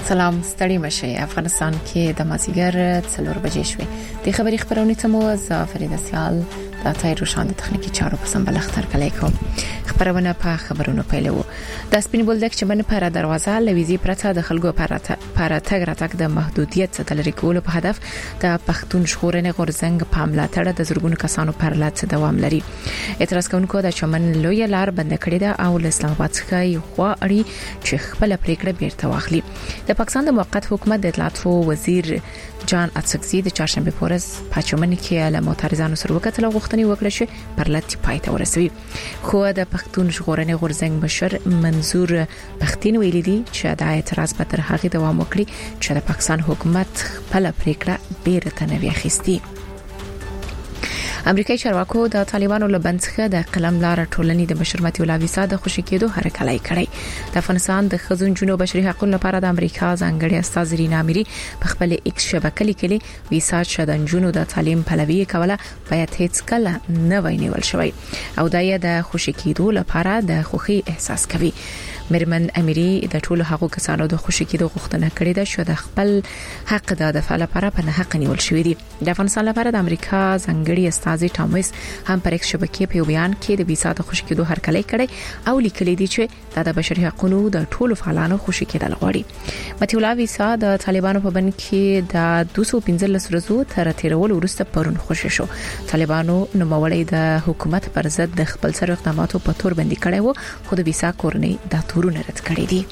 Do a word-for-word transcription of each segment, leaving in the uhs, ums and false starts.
سلام ستړي مشه افغانستان کې د مازیګر څلور بجې شوې د خبري خبرونه ته مو زافریده سیال د تای روشان د تخنیکی چارو په سمبل اختر کلی کوم خبرونه په خبرونو پیلو د سپین بولدک چې باندې پر دروازه لويزي پرته د خلکو پر پر تګ راتګ د محدودیت څخه لري کول په هدف د پښتون ژغورنې غورځنګ په ملاتړ د زرګونو کسانو پر لات دوام لري اعتراض کوونکو د چمن لوی لار بند کړې ده او د اسلام آباد څخه یو خوا اړي چې خپل پریکړه بیرته واخلي د پاکستان د موقت حکومت د اطلاعات وزیر جان اتسکزي د چهارشنبه پورز په چمن کې له معترضانو سره وکړه غوښتنې وکړه چې پر لات پایته ورسوي خو د پښتون ژغورنې غورځنګ بشر منظور پښتين ویلي دي چې د اعتراض په تر هغه دوام وکړي چې د پاکستان حکومت خپل پریکړه بیرته نه ویخستي امریکایي چارواکو د طالبانو لبنځخه د قلم لار ټولنې د بشرمتي او ویزا د خوشی کېدو هرکلای کړی د افغانستان د خزون جنوب بشري حقوقو لپاره د امریکا ځانګړي استاد رینا اميري په خپل ایکس شبکې لیکلي ویزا شدن جنوب د تعلیم پلوي کوله باید هیڅ کله نه وینول شوی او دایې د خوشی کېدو لپاره د خوخي احساس کوي مرمن اميري د ټولو حقوقو کسانو د خوشی کېدو غوښتنه کړې ده چې د خپل حق د دفاع لپاره په نه حق نیول شوی دی د افغانستان لپاره د امریکا ځانګړي استاد ټامس هم پر ایکس شبکې په بیان کې د ویزا د خوشی کېدو هرکلی کړي او لیکلي دي چې د بشري حقوقو د ټولو فعالانو خوشی کېدل غواړي متي الله ویزا د طالبانو په بند کې د دوه سوه پنځلس ورځو تر تیرول وروسته پرون خوشی شو طالبانو نوموړی د حکومت پر ضد د خپل سر اقداماتو په تور باندې کړي وو خو د ویزا کورنۍ د تورونه رد کړی دي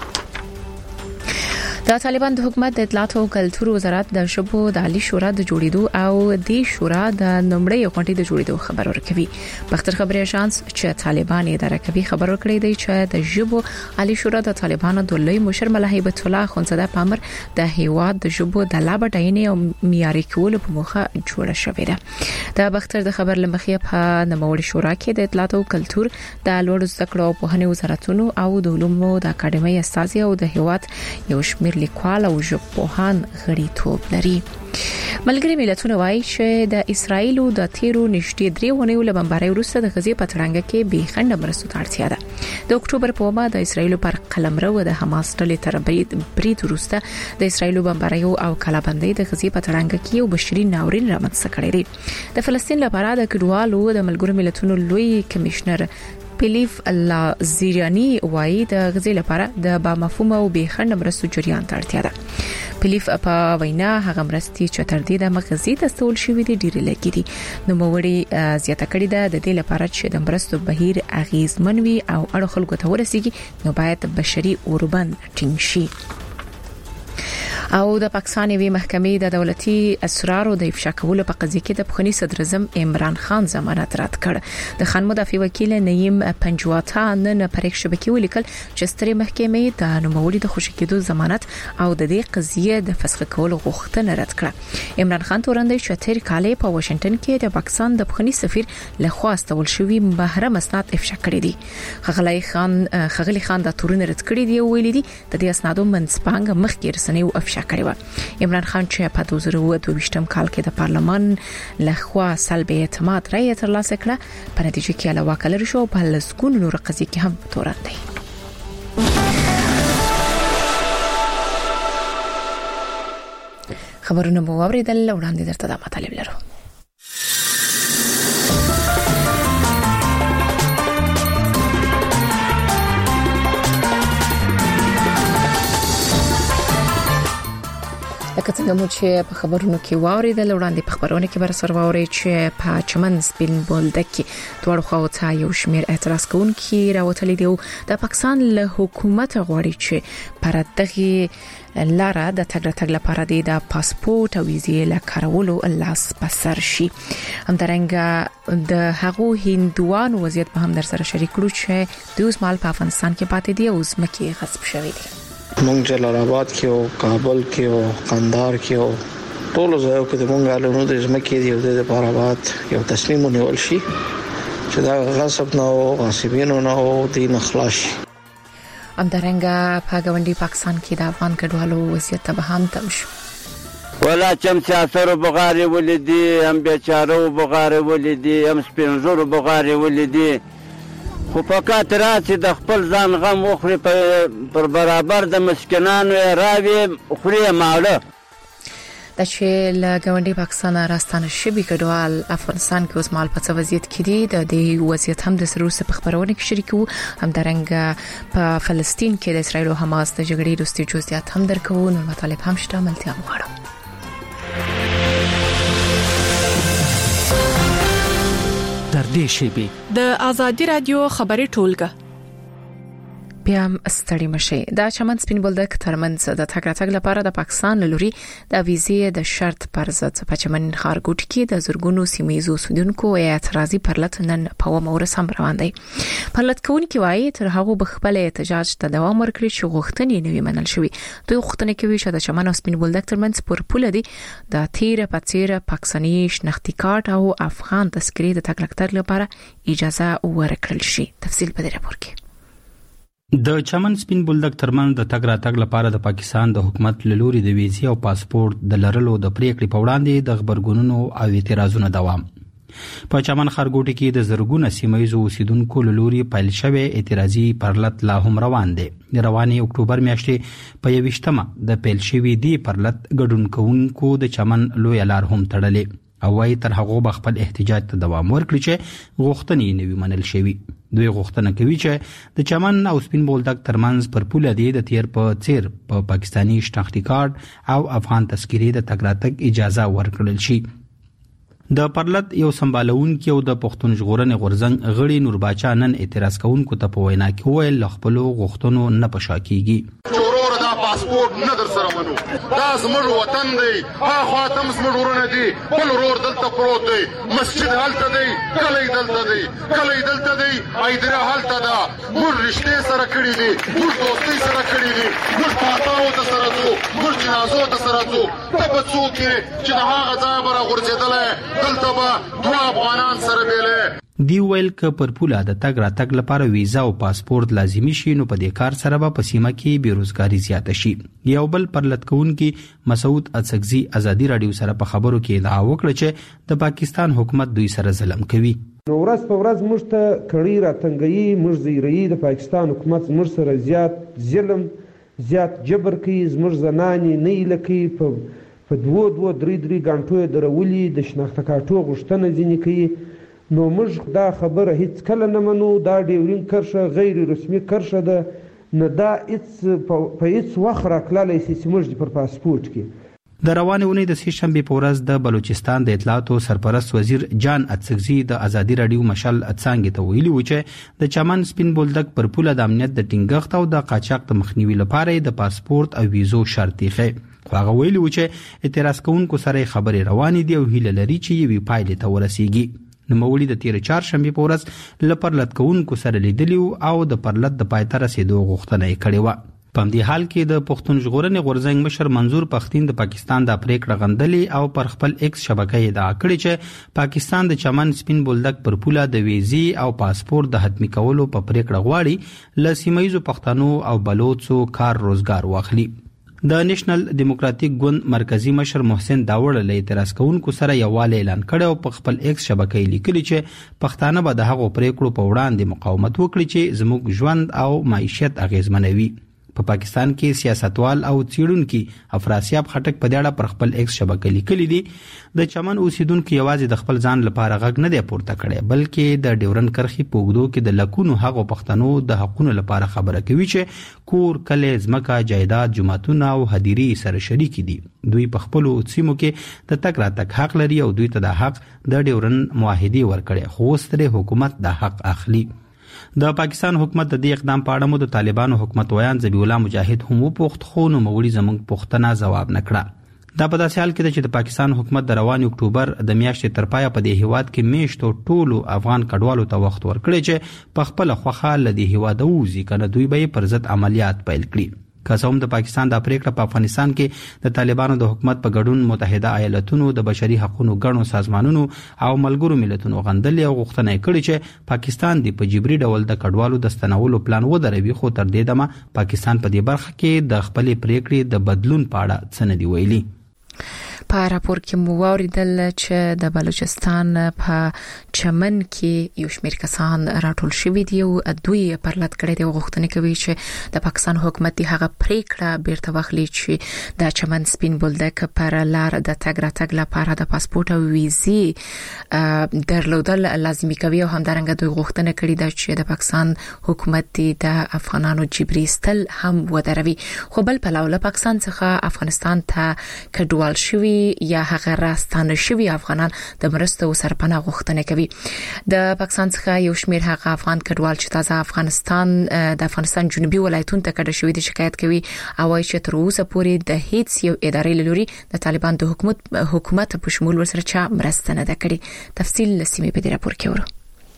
د طالبان د حکومت د اطلاعات او کلتور وزارت د شبو د عالی شورا د جوړیدو او د شورا د نمړې غونډې د جوړیدو خبر ورکوي بختر خبري شانس چې طالبان اداره کوي خبر ورکړی دی چې د شبو عالی شورا د طالبانو د لوی مشر ملا هیبت الله خونزاده پامر د هیواد د شبو د لابټاینې او معیاري کولو په موخه جوړه شوې ده د بختر د خبر لمخې په نموړي شورا کې د اطلاعات او کلتور د لوړ زده کړو په هني وزارتونو او د علومو د اکاډمۍ استازي او د هیواد یو شمېر لیکوال او ژبپوهان غړیتوب لري ملګری ملتونه وایي چې د اسرایل د تیرو نشټې درې ونیو له بمبارۍ وروسته د غزې په تړنګ کې به خنډ مرستو ته اړتیا ده د اکتوبر په وبا د اسرایل پر قلمرو د حماس ډلې تر برید برید وروسته د اسرایل بمبارۍ او کلابندۍ د غزې په تړنګ کې یو بشري ناورین رامنځته کړی دی د فلسطین لپاره د کډوالو د ملګرو ملتونو لوی کمشنر پلیف الله زیرانی وایي د غزې لپاره د با مفهوم او به خنډ مرستو جریان ته اړتیا ده پلیف په وینا هغه مرستي چې تر دې د مغزي د سول شوې دي ډېر لګي دي نو موړي زیاته کړی ده د دې لپاره چې د مرستو بهیر اغیزمن وي او اړه خلکو ته ورسیږي نو باید بشري اوربند ټینګ شي او د پاکستان وی محکمې د دولتي اسرارو د افشا کولو په قضیه کې د پخوانی صدر اعظم عمران خان ضمانت رد کړ د خان مدافع وکیل نیم پنجواتا نن پر یک شبکې ولیکل چې ستري محکمې د نوموړي د خوشی کېدو ضمانت او د دې قضیه د فسخ کولو غوښتنه رد کړه عمران خان تورندې چې تیر کال په واشنگټن کې د پاکستان د پخوانی سفیر لخوا استول شوی محرم اسناد افشا کړی دي خغلی خان خغلی خان د تورن رد کړی دی ویل دي د دې اسنادو منځپانګه مخکې رسنۍ او افشا کړی و عمران خان چې په دوه زره اووه ویشتم کال کې د پارلمان لخوا سلب اعتماد رائے ترلاسه کړه په نتیجه کې علاوه کړل شو په لسګون نور قضیې کې هم تورن دی خبرونه مو اوریدل وړاندې درته د مطالب لرو لکه څنګه مو چې په خبرونو کې واوریدل وړاندې په خبرونه کې بر سر واوري چې په چمن سپین بولدک کې دوړ خو ته یو شمیر اعتراض کوونکي راوتلي دي د پاکستان له حکومت غواړي چې پر دغه لاره د تګ راتګ لپاره د پاسپورت او ویزې لکارولو لاس پسر شي همدارنګه د هغو هندوانو وضعیت په هم در سره شریک کړو چې د اوس مال په افغانستان کې پاتې دي او زمکه غصب شوې دي مونږ جلال آباد کې او کابل کې او قندهار کې او ټول ځایو کې د مونږ علونو د زمکه دی او د لپاره بعد یو تصمیم ونیول شي چې دا غصب نه او غاصبینو نه او دین اخلاص همدارنګه په ګاونډي پاکستان کې د افغان کډوالو وضعیت ته هم تم شو ولا چم سیاسر بغاری ولدي هم بیچاره بغاری ولدي هم سپینزور بغاری ولدي خو فقط راسي د خپل ځان غم وخوري پر برابر د مسکینانو یې راوي خوري ماړه. د چې له ګاونډي پاکستان راستانه شوی کډوال افغانستان کې اوس مال په څه وضعیت کې دي د دې وضعیت هم د سروس په خبرونه کې شریکو هم درنګ په فلسطین کې د اسرایل او حماس د جګړې وروستي جزئیات هم درکو نو مطالب هم شته ملتیا غواړم. در دې شیبه د ازادي رادیو خبري ټولګه بیا ستړي مشي دا چمن سپین بولدک ترمنځ د تګ راتګ لپاره د پاکستان لوري د ویزې د شرط پر ضد په چمن خارګوټ کې د زورګونو سیمایي سودونکو اعتراضي پرلط نن په ومور سم روان دي. پرلط کوونکي وایي تر هغه بخپل احتجاج ته دوام ورکړي چې غوښتنې نوي منل شوی. دوی غوښتنه کوي چې د چمن او سپین بولدک ترمنځ پر پوله دي د تیر پاتیر پاکستاني شناختی کارت او افغان تذکرې د تګ راتګ لپاره اجازه ورکړل شي. تفصیل په دې راپور کې. د چمن سپین بولدک ترمنځ د تګ راتګ لپاره د پاکستان د حکومت لوري د ویزې او پاسپورت د لرلو د پریکړې په وړاندې د خبرګونونو او اعتراضونو دوام. په چمن خارګوټ کې د زرګونو سیمایي اوسیدونکو لوري پیل شوی اعتراضي پرلط لا هم روان دي. رواني اکتوبر میاشتې په یوشتمه د پیل شوی دی پرلط ګډون کوونکو د چمن لوی لار هم تړلې او وايي تر هغه به خپل احتجاج ته دوام ورکړي چې غوښتنې نوي منل شوی. دوی غوښتنه کوي چې د چمن او سپین بولدک ترمنځ پر پوله دی د تیر په څیر په پا پاکستانی شناختی کارت او افغان تذکرې د تګ راتګ اجازه ورکړل شي. د پرلط یو سمبالونکو د پښتون ژغورنې غورځنګ غړي نور باچا نن اعتراض کوونکو ته په وینا کې ویل خپل غوښتنو نه پښاکیږي. پاسپورت نه در سره منو دا زموږ وطن دی ها خاطم زموږ ورونه دي بل ورور دلته پروت دی مسجد هلته دی کلی دلته دی کلی دلته دی ایدره هلته ده موږ رشتې سره کړي دي موږ دوستۍ سره کړي دي موږ پاتاو ته سره ځو موږ جنازو ته سره ځو ته به څوک یې چې د هغه ځای به راغورځېدلی دلته به دوه افغانان سره بیلی. دی ویل ک پر پوله د تګ راتګ لپاره ویزا او پاسپورت لازمی شي نو په دې کار سره به په سیمه کې بیروزګاری زیاته شي. یو بل پرلط کوونکی مسعود اڅکزي ازادي رادیو سره په خبرو کې ادعا وکړه چې د پاکستان حکومت دوی سره ظلم کوي. نو ورځ په ورځ موږ ته کړي راتنګي موږ زیري د پاکستان حکومت موږ سره زیات ظلم زیات جبر کوي زموږ زنانې نه لکي په په دوه دوه درې درې غنټو درولي د شناخته کارتو غوښتنه ځینې کوي. نو موږ دا خبره هیڅ کله نه منو دا ډیورین کرښه غیر رسمي کرښه ده نه دا هیڅ په هیڅ وخت راکلالی شي چې موږ پر پاسپورت کې. د روانې اونۍ د سې شنبې په ورځ د بلوچستان د اطلاعاتو سرپرست وزیر جان اڅکزي د ازادي رادیو مشال اڅانګې ته ویلي و چې د چمن سپین بولدک پر پوله د امنیت د ټینګښت او د قاچاق د مخنیوي لپاره د پاسپورت او ویزو شرط یې خو هغه ویلي و چې اعتراض کوونکو سره خبرې روانې دي او هیله لري چې یوې پایلې ته ورسیږي. نوموړي د تیر چهارشنبې په ورځ له پرلط کوونکو سره لیدلي او د پرلط د پای ته رسیدو غوښتنه یې کړې وه. په همدې حال کې د پښتون ژغورنې غورځنګ مشر منظور پښتين د پاکستان د پریکړه غندلې او پر خپل ایکس شبکې ادعا کړې چې پاکستان د چمن سپین بولدک پر پوله د ویزې او پاسپورت د حتمی کولو په پریکړه غواړي ل سیمایي پښتنو او بلوچو کار روزګار واخلي. د نېشنل ډیموکراټیک ګوند مرکزی مشر محسن داوړ له اعتراض کوونکو سره یووالی اعلان کړ او په خپل ایکس شبکې لیکلي چې پښتانه به د هغو پریکړو په وړاندې مقاومت وکړي چې زموږ ژوند او معیشت اغیزمنوي. په پاکستان کې سیاستوال او څېړونکي افراسیاب خټک په دې اړه پر خپل ایکس شبکې لیکلي دي د چمن اوسیدونکو یوازې د خپل ځان لپاره غږ نه دی پورته کړی بلکې د ډیورن کرخي په اوږدو کې د لکونو هغو پښتنو د حقونو لپاره خبره کوي چې کور کلی ځمکه جایداد جوماتونه او هدیرې سره شریک دي. دوی په خپلو سیمو کې د تګ راتګ حق لري او دوی ته د حق د ډیورن معاهدې ورکړي خو اوس ترې حکومت د حق اخلي. د پاکستان حکومت د دې اقدام په اړه مو د طالبانو حکومت ویان ذبیح الله مجاهد هم وپوښت خو نو مغولي زموږ پوښتنه ځواب نه کړه. دا په داسې حال کې چې د پاکستان حکومت د روان اکتوبر د میاشتې تر پایه په دې هیواد کې میشتو ټولو افغان کډوالو ته وخت ورکړي چې په خپل خوخه ل دې هیواد ووزي کنه دوی به پر ضد عملیات پیل کړي. که هم د پاکستان د پریکړه په افغانستان کې د طالبانو د حکومت په ګډون متحده ایالاتونو د بشري حقوقو ګڼو سازمانونو او ملګرو ملتونو غندلې او غوښتنه کړې چې پاکستان د په جبري ډول د کډوالو د ستنولو پلان ودروي خو تر دې دمه پاکستان په دې برخه کې د خپل پریکړې د بدلون په اړه څه نه دی ویلي. په راپور کې مو واوریدل چې د بلوچستان په چمن کې یو شمېر کسان راټول شوي دي او دوی پر لټ کړي دي غوښتنه کوي چې د پاکستان حکومت هغه پریکړه بیرته واخلي چې د چمن سپین بولدک پر لار د تګ راتګ لپاره د پاسپورت او ویزې درلودل لازمي کوي او همدارنګه دوی غوښتنه کړي ده چې د پاکستان حکومت د افغانانو جبري استل هم ودروي. خو بل په لور پاکستان څخه افغانستان ته کډوال شوي یا هغه راستانه شوي افغانان د مرستو سرپناه غوښتنه کوي. د پاکستان څخه یو شمېر هغه افغان کډوال چې تازه افغانستان د افغانستان جنوبي ولایتونو ته کډه شوي دي شکایت کوي او وايي چې تر اوسه پورې د هیڅ یو ادارې لوري د طالبان د حکومت حکومت په شمول ورسره چا مرسته نه ده کړې. تفصیل لسیمه په دې راپور کې ورو.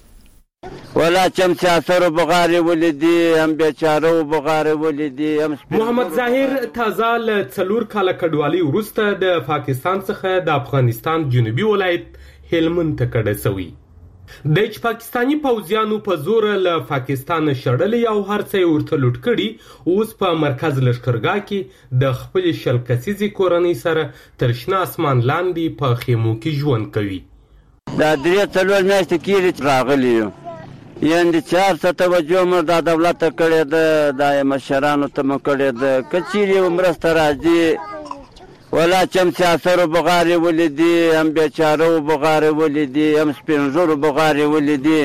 ولا چم سیاسر بغاری ولیدي هم بیچاره بغاری ولیدي هم محمد ظاهر تازه ل څلور کاله کډوالي وروسته د پاکستان څخه د افغانستان جنوبي ولایت هلمند ته کډه شوی. د پاکستانی پوځیانو په زور له پاکستان شړلې او هر څه ورته لوټ کړي اوس په مرکز لشکرګاه کې د خپل شل کسیزي کورنۍ سره تر شنه اسمان لاندې په خیمو کې ژوند کوي. دا درې څلور میاشتې کېږي راغلي یو یعنی چار څه توجه مو د دولت ته کړې ده د مشرانو ته مو کړې ده که چیرې مرسته راځي ولا چم سیاسر بغاری ولیدي هم بیچاره بغاری ولیدي هم سپین ږیرو بغاری ولیدي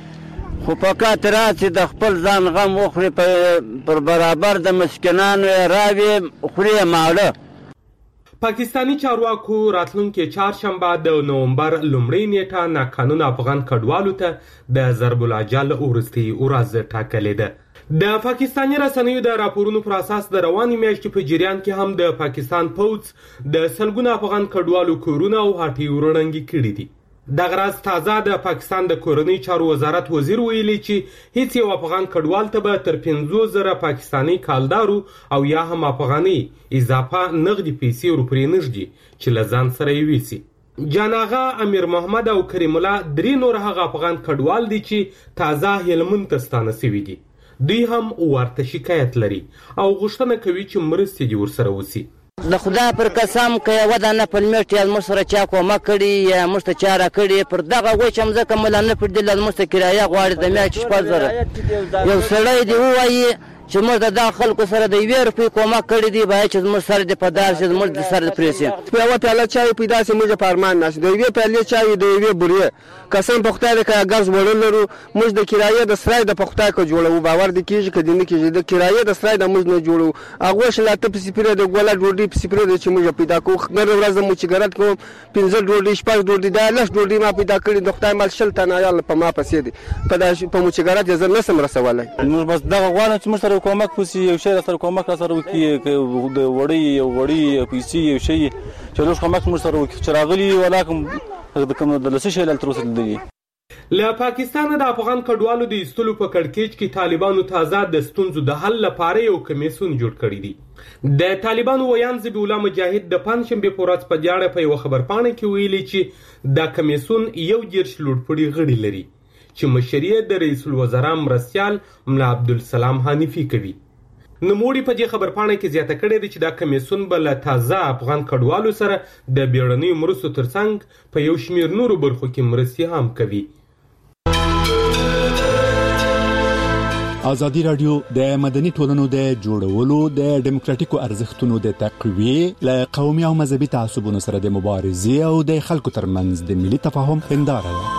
خو فقط راسي د خپل ځان غم وخوري پر برابر د مسکینانو راوي خوري ماړه. پاکستانی چارواکو راتلونکي چهارشنبه د نومبر لومړۍ نیټه ناقانونه افغان کډوالو ته د ضرب الاجل ورستي ورځ ټاکلې ده. د پاکستانی رسنیو د راپورونو پر اساس د رواني میاشتې په جریان کې هم د پاکستان پوځ د سلګونه افغان کډوالو کورونه او هټۍ ورړنګې کړي دي. دغه راز تازه د پاکستان د کورنۍ چارو وزارت وزیر ویلي چې هیڅ یو افغان کډوال ته به تر پنځوس زره پاکستانی کالدارو او یا هم افغاني اضافه نغدي پیسې ورپرې نږدي چې له ځان سره یې ویسي. جاناغا امیر محمد او کریم الله درې نور هغه افغان کډوال دي چې تازه هلمند ته ستانه شوي دي. دوی هم ورته شکایت لري او غوښتنه کوي چې مرستې دې ورسره وشي. د خدا پر قسم که یوه دانه پلمېټ یا موږ سره چا کومک کړي یا موږ ته چا راکړي پر دغه وچ مځکه ملا نه پرېږدي موږ ته کرایه غواړي د میاشتې شپږ زره. یو سړی دې ووایي چې موږ د دغه خلکو سره د یوې روپۍ کومک کړی دی باید چې زموږ سر دې په دار شي زموږ د سر دې پرې شي. په یوه پیاله چای پیدا شي موږ په ارمان ناست د یوې پیالې چای د یوې بورې قسم په خدای دی که ګرز وړل لرو موږ د کرایې د سرای د په خدای که جوړوو باور دې کېږي که دې نه کېږي د کرایې د سرای د موږ نه جوړوو هغو شل اته پسې پرې د ګوله ډوډۍ پسې پرې دی چې موږ پیدا کوو نن ورځ د مچګرت کوم پنځه ډوډۍ شپږ ډوډۍ دا لس ډوډۍ ما پیدا کړي د خدای مال شل تنه عیال په ما پسې دي په په مچګرت یې زه نشم رسولی. موږ بس دغه غواړم چې موږ سره کومک وشي یو شی سره کومک سره وکړي د وړۍ یو وړۍ پیسې یو شی چې لږ کومک موږ سره وکړي چې راغلي ولاکم د کوم د لسی شی تر اوسه لیدلي. له پاکستان د افغان کډوالو د ایستلو په کړکېچ کې طالبانو تازه د ستونزو د حل لپاره یو کمیسیون جوړ کړی دی. د طالبانو ویان ذبیح الله مجاهد د پنځشنبې په ورځ په دیاړه په یو خبرپاڼه کې ویلي چې دا کمیسیون یو دېرش لوړپوړي غړي لري چې مشري د رئیس الوزرا مرستیال ملا عبدالسلام حنیفي کوي. نوموړي په دې خبرپاڼه کې زیاته کړې ده چې دا کمیسیون به له تازه افغان کډوالو سره د بیړنیو مرستو ترڅنګ په یو شمېر نورو برخو کې مرستې هم کوي. ازادي راډیو د مدني ټولنو د جوړولو د ډیموکراتیکو ارزښتونو د تقویې له قومي او مذهبي تعصبونو سره د مبارزې او د خلکو ترمنځ د ملي تفاهم هنداره ده.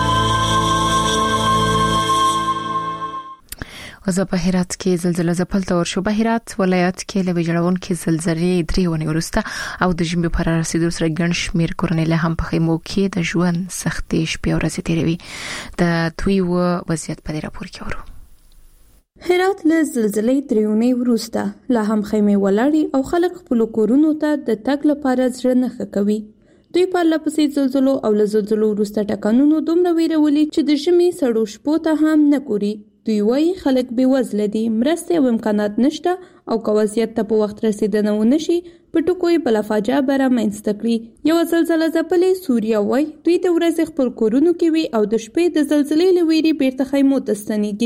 وزه په هرات کې زلزلہ ځپل تور شو. په هرات ولایت کې له ویجاړونکو زلزلې درې ونې ورسته او د ژمي پر رسیدو سره ګڼ شمېر کورنۍ له هم په خیمو کې د ژوند سختۍ شپې او ورځې تیروي. د دوی و وضعیت په دې راپور کې ورو. هرات له زلزلې درې ونې وروسته لا هم خیمې ولاړې او خلک خپل کورونو ته د تګ لپاره زړه نه ښه کوي. دوی په لپسې زلزلو او له زلزلو وروسته ټکانونو دومره ویرولي چې د ژمي سړو شپو ته هم نه ګوري. دوی وایي خلک بې وزله دي، مرستې او امکانات نشته او که وضعیت ته په وخت رسیدنه ونه شي په ټکو یې بله فاجعه به رامنځته کړي. یوه زلزله ځپلې سوریه وایي دوی د ورځې خپل کورونو کې وي او د شپې د زلزلې له ویرې بیرته خیمو ته ستنېږي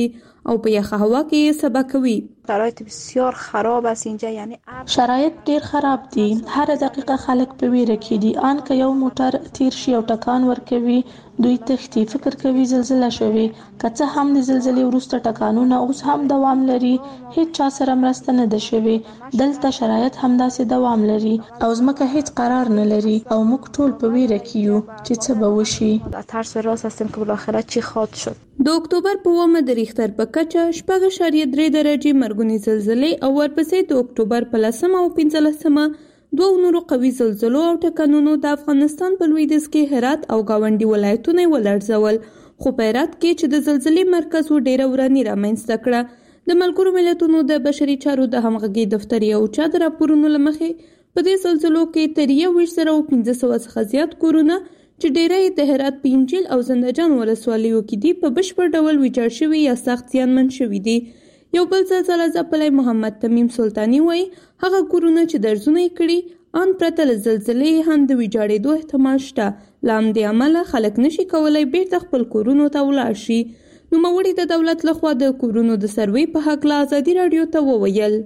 او په یخه هوا کې سبا کوي. شرایط بسیار خراب است اینجا، یعنی شرایط ډیر خراب دي. هر دقیقه خلک په ویره کې دي. ان که یو موټر تیر شي او ټکان ورکوي دوی تختی فکر کوي زلزلہ شوي. که څه هم د زلزلې وروسته ټکانونه اوس هم دوام لري، هیڅ چا سره مرسته نه ده شوي. دلته شرایط همداسې دوام لري او ځمکه هیڅ قرار نه لري او موږ ټول په ویره کې یو چې څه به وشي. ترس و راست هستیم که بالاخره چی خواهد شد. د اکتوبر په اوومه د ریختر په کچه شپږ اعشاریه درې درجې مرګونې زلزلې او ورپسې د اکتوبر په لسمه او پنځلسمه دوه نورو قوي زلزلو او ټکانونو د افغانستان په لویدیځ کې هرات او گاونډي ولایتونه ولړزول. خو په هرات کې چې د زلزلې مرکز و ډیره وراني رامنځته کړه. د ملګرو ملتونو د بشري چارو د همغږي دفتر یو چا د راپورونو له مخې په دې زلزلو کې تر یو ویشت زره او پنځه سوه څخه زیات کورونه چې ډیری د هرات په انجیل او زندهجان ولسوالیو کې دي په بشپړ ډول ویجاړ شوي یا سخت زیانمن شوي دي. یو بل زلزله ځپلی محمد تمیم سلطاني وایي هغه کورونه چې درزونه یې کړي ان پرته له زلزلې هم د ویجاړېدو احتمال شته. له همدې امله خلک نشي کولی بیرته خپل کورونو ته ولاړ شي. نوموړي د دولت لخوا د کورونو د سروې په هکله ازادي راډیو ته وویل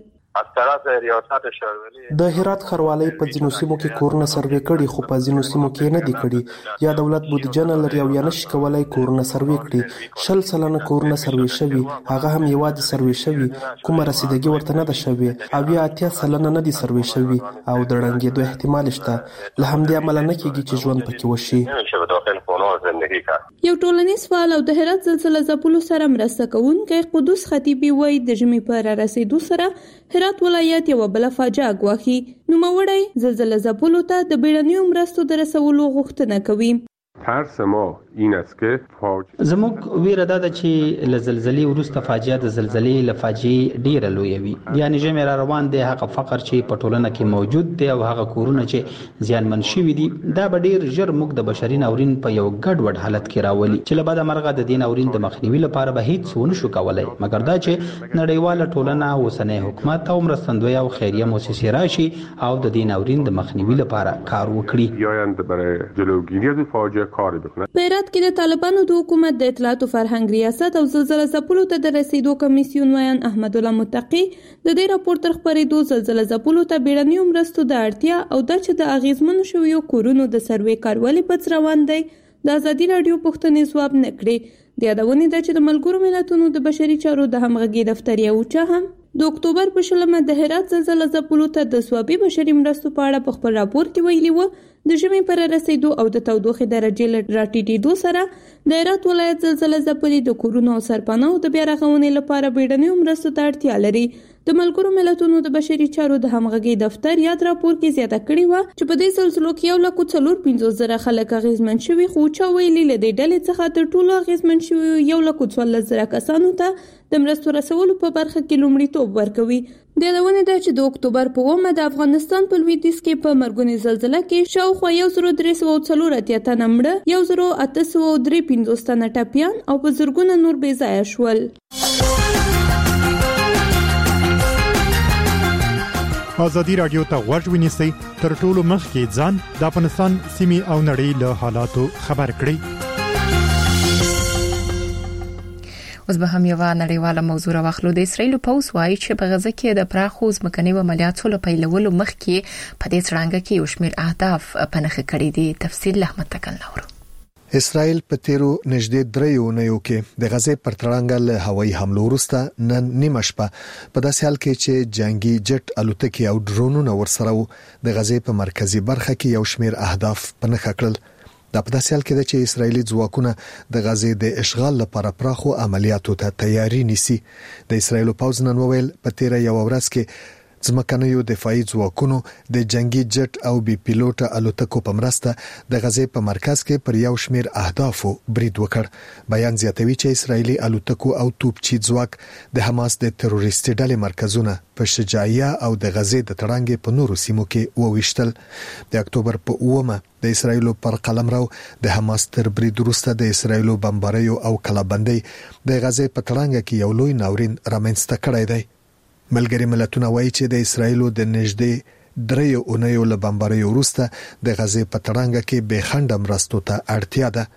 د هرات ښاروالۍ په ځینو سیمو کې کورونه سروې کړي خو په ځینو سیمو کې نه دي کړي یا دولت بودیجه نه لري او یا نشي کولی کورونه سروې کړي. شل سلنه کورونه سروې شوي، هغه هم یوازې سروې شوي، کومه رسیدګي ورته نه ده شوې. او یا اتیا سلنه نه دي سروې شوي او د ړنګېدو احتمال شته. له همدې امله نه کېږي چې ژوند پکې وشي. یو ټولنیز فعال او د هرات زلزله ځپلو سره مرسته کوونکی قدوس خطیبي وایي د ژمي په رارسېدو سره هرات ولایت یو بل فاجعه ګواښي. نوموړی زلزله ځپلو ته د بیړنیو مرستو د رسولو غوښتنه کوي. ترس ما این است که فاجعه زموږ ویره دا ده چې له زلزلې وروسته فاجعه د زلزلې له فاجعې ډیره لویه وي. یعنی ژمی را روان دی، هغه فقر چې په ټولنه کې موجود دی او هغه کورونه چې زیانمن شوي دي دا به ډیر ژر موږ د بشري ناورین په یو ګډوډ حالت کې راولي چې له بده مرغه د دې ناورین د مخنیوي لپاره به هیڅ ونه شو کولی مګر دا چې نړیواله ټولنه، اوسنی حکومت او مرستندویه او خیریه موسسې راشي او د دې ناورین د مخنیوي لپاره کار وکړي. بیایند برای جلوگیری از فاجعه کاری بکنند. په هرات کې د طالبانو د حکومت د اطلاعات او فرهنګ ریاست او زلزله ځپلو ته د رسیدو کمیسیون ویان احمد الله متقی د دې راپور تر خپرېدو زلزله ځپلو ته بیړنیو مرستو د اړتیا او دا چې د اغیزمنو شویو کورونو د سروې کار ولې بڅ روان دی د ازادي راډیو پوښتنې ځواب نه کړې. د یادونې ده چې د ملګرو ملتونو د بشري چارو د همغږي دفتر یو چا هم د اکتوبر په شلمه د هرات زلزله ځپلو ته د ثوابي بشري مرستو په اړه په خپل راپور کې ویلي و د ژمي پر رسیدو او د تودوخې درجې له راټیټېدو سره د هرات ولایت زلزله ځپلي د کورونو او سرپناهو د بیا رغونې لپاره بیړنیو مرستو ته اړتیا لري. د ملګرو ملتونو د بشري چارو د همغږي دفتر یاد راپور کې زیاته کړې وه چې په دې سلسلو کې یو لک څلور پنځوس زره خلک اغېزمن شوي خو چا ویلي له دې ډلې څخه تر ټولو اغېزمن شوي یو لک څوارلس زره کسانو ته د مرستو رسولو په برخه کې لومړیتوب ورکوي. د یادونې ده چې د اکتوبر په اوومه د افغانستان په لویدیځ کې په مرګونې زلزله کې شاوخوا یو زرو درې سوه څلور اتیا تنه مړه، یو زرو اته سوه درې پنځوس تنه ټپیان او په زرګونه نور بې ځایه شول. ازادي راډیو ته غوږ ونیسئ تر ټولو مخکې ځان د افغانستان سیمې او نړۍ له حالاتو خبر کړئ. اوس به هم یو نړیواله موضوع راوخلو. د اسرایل پوځ وایي چې په غزه کې د پراخو ځمکني عملیاتو له پیلولو مخکې په دې څرنګه کې یو شمېر اهداف په نښه کړي دي. تفصیل احمد تکل نور. اسرائیل په تیرو نږدې دریو اونیو کې د غزې پر تړانګه له هوایي حملو وروسته نن نیمه شپه په داسې حال کې چې جنگي جټ الوتکې او ډرونونه ورسره وو د غزې په مرکزی برخه کې یو شمېر اهداف په نښه کړل. دا په داسې حال کې ده چې اسرایلی ځواکونه د غزې د اشغال لپاره پراخو عملیاتو ته تیاری نیسي. د اسرایل پوځ نن وویل په تیر یو ورځ کې ځمکنیو دفاعي ځواکونو د جنگي جټ او بي پیلوټه الوتکو په مرسته د غزې په مرکز کې پر یو شمېر اهدافو برید وکړ. بیان زیاتوي چې اسرایلی الوتکو او توپچي ځواک د حماس د تروریستي ډلې مرکزونه په شجاعیه او د غزې د تړانګې په نورو سیمو کې وویشتل. د اکتوبر په اومه د اسرایلو پر قلمرو د حماس تر برید وروسته د اسرایلو بمباریو او کلابندۍ د غزې په تړانګه کې یو لوی ناورین رامنځته کړی دی. ملګری ملتونه وایي چې د اسرایلو د نږدې دریو اونیو له بمباریو وروسته د غزې په تړانګه کې بې خنډه مرستو ته اړتیا ده.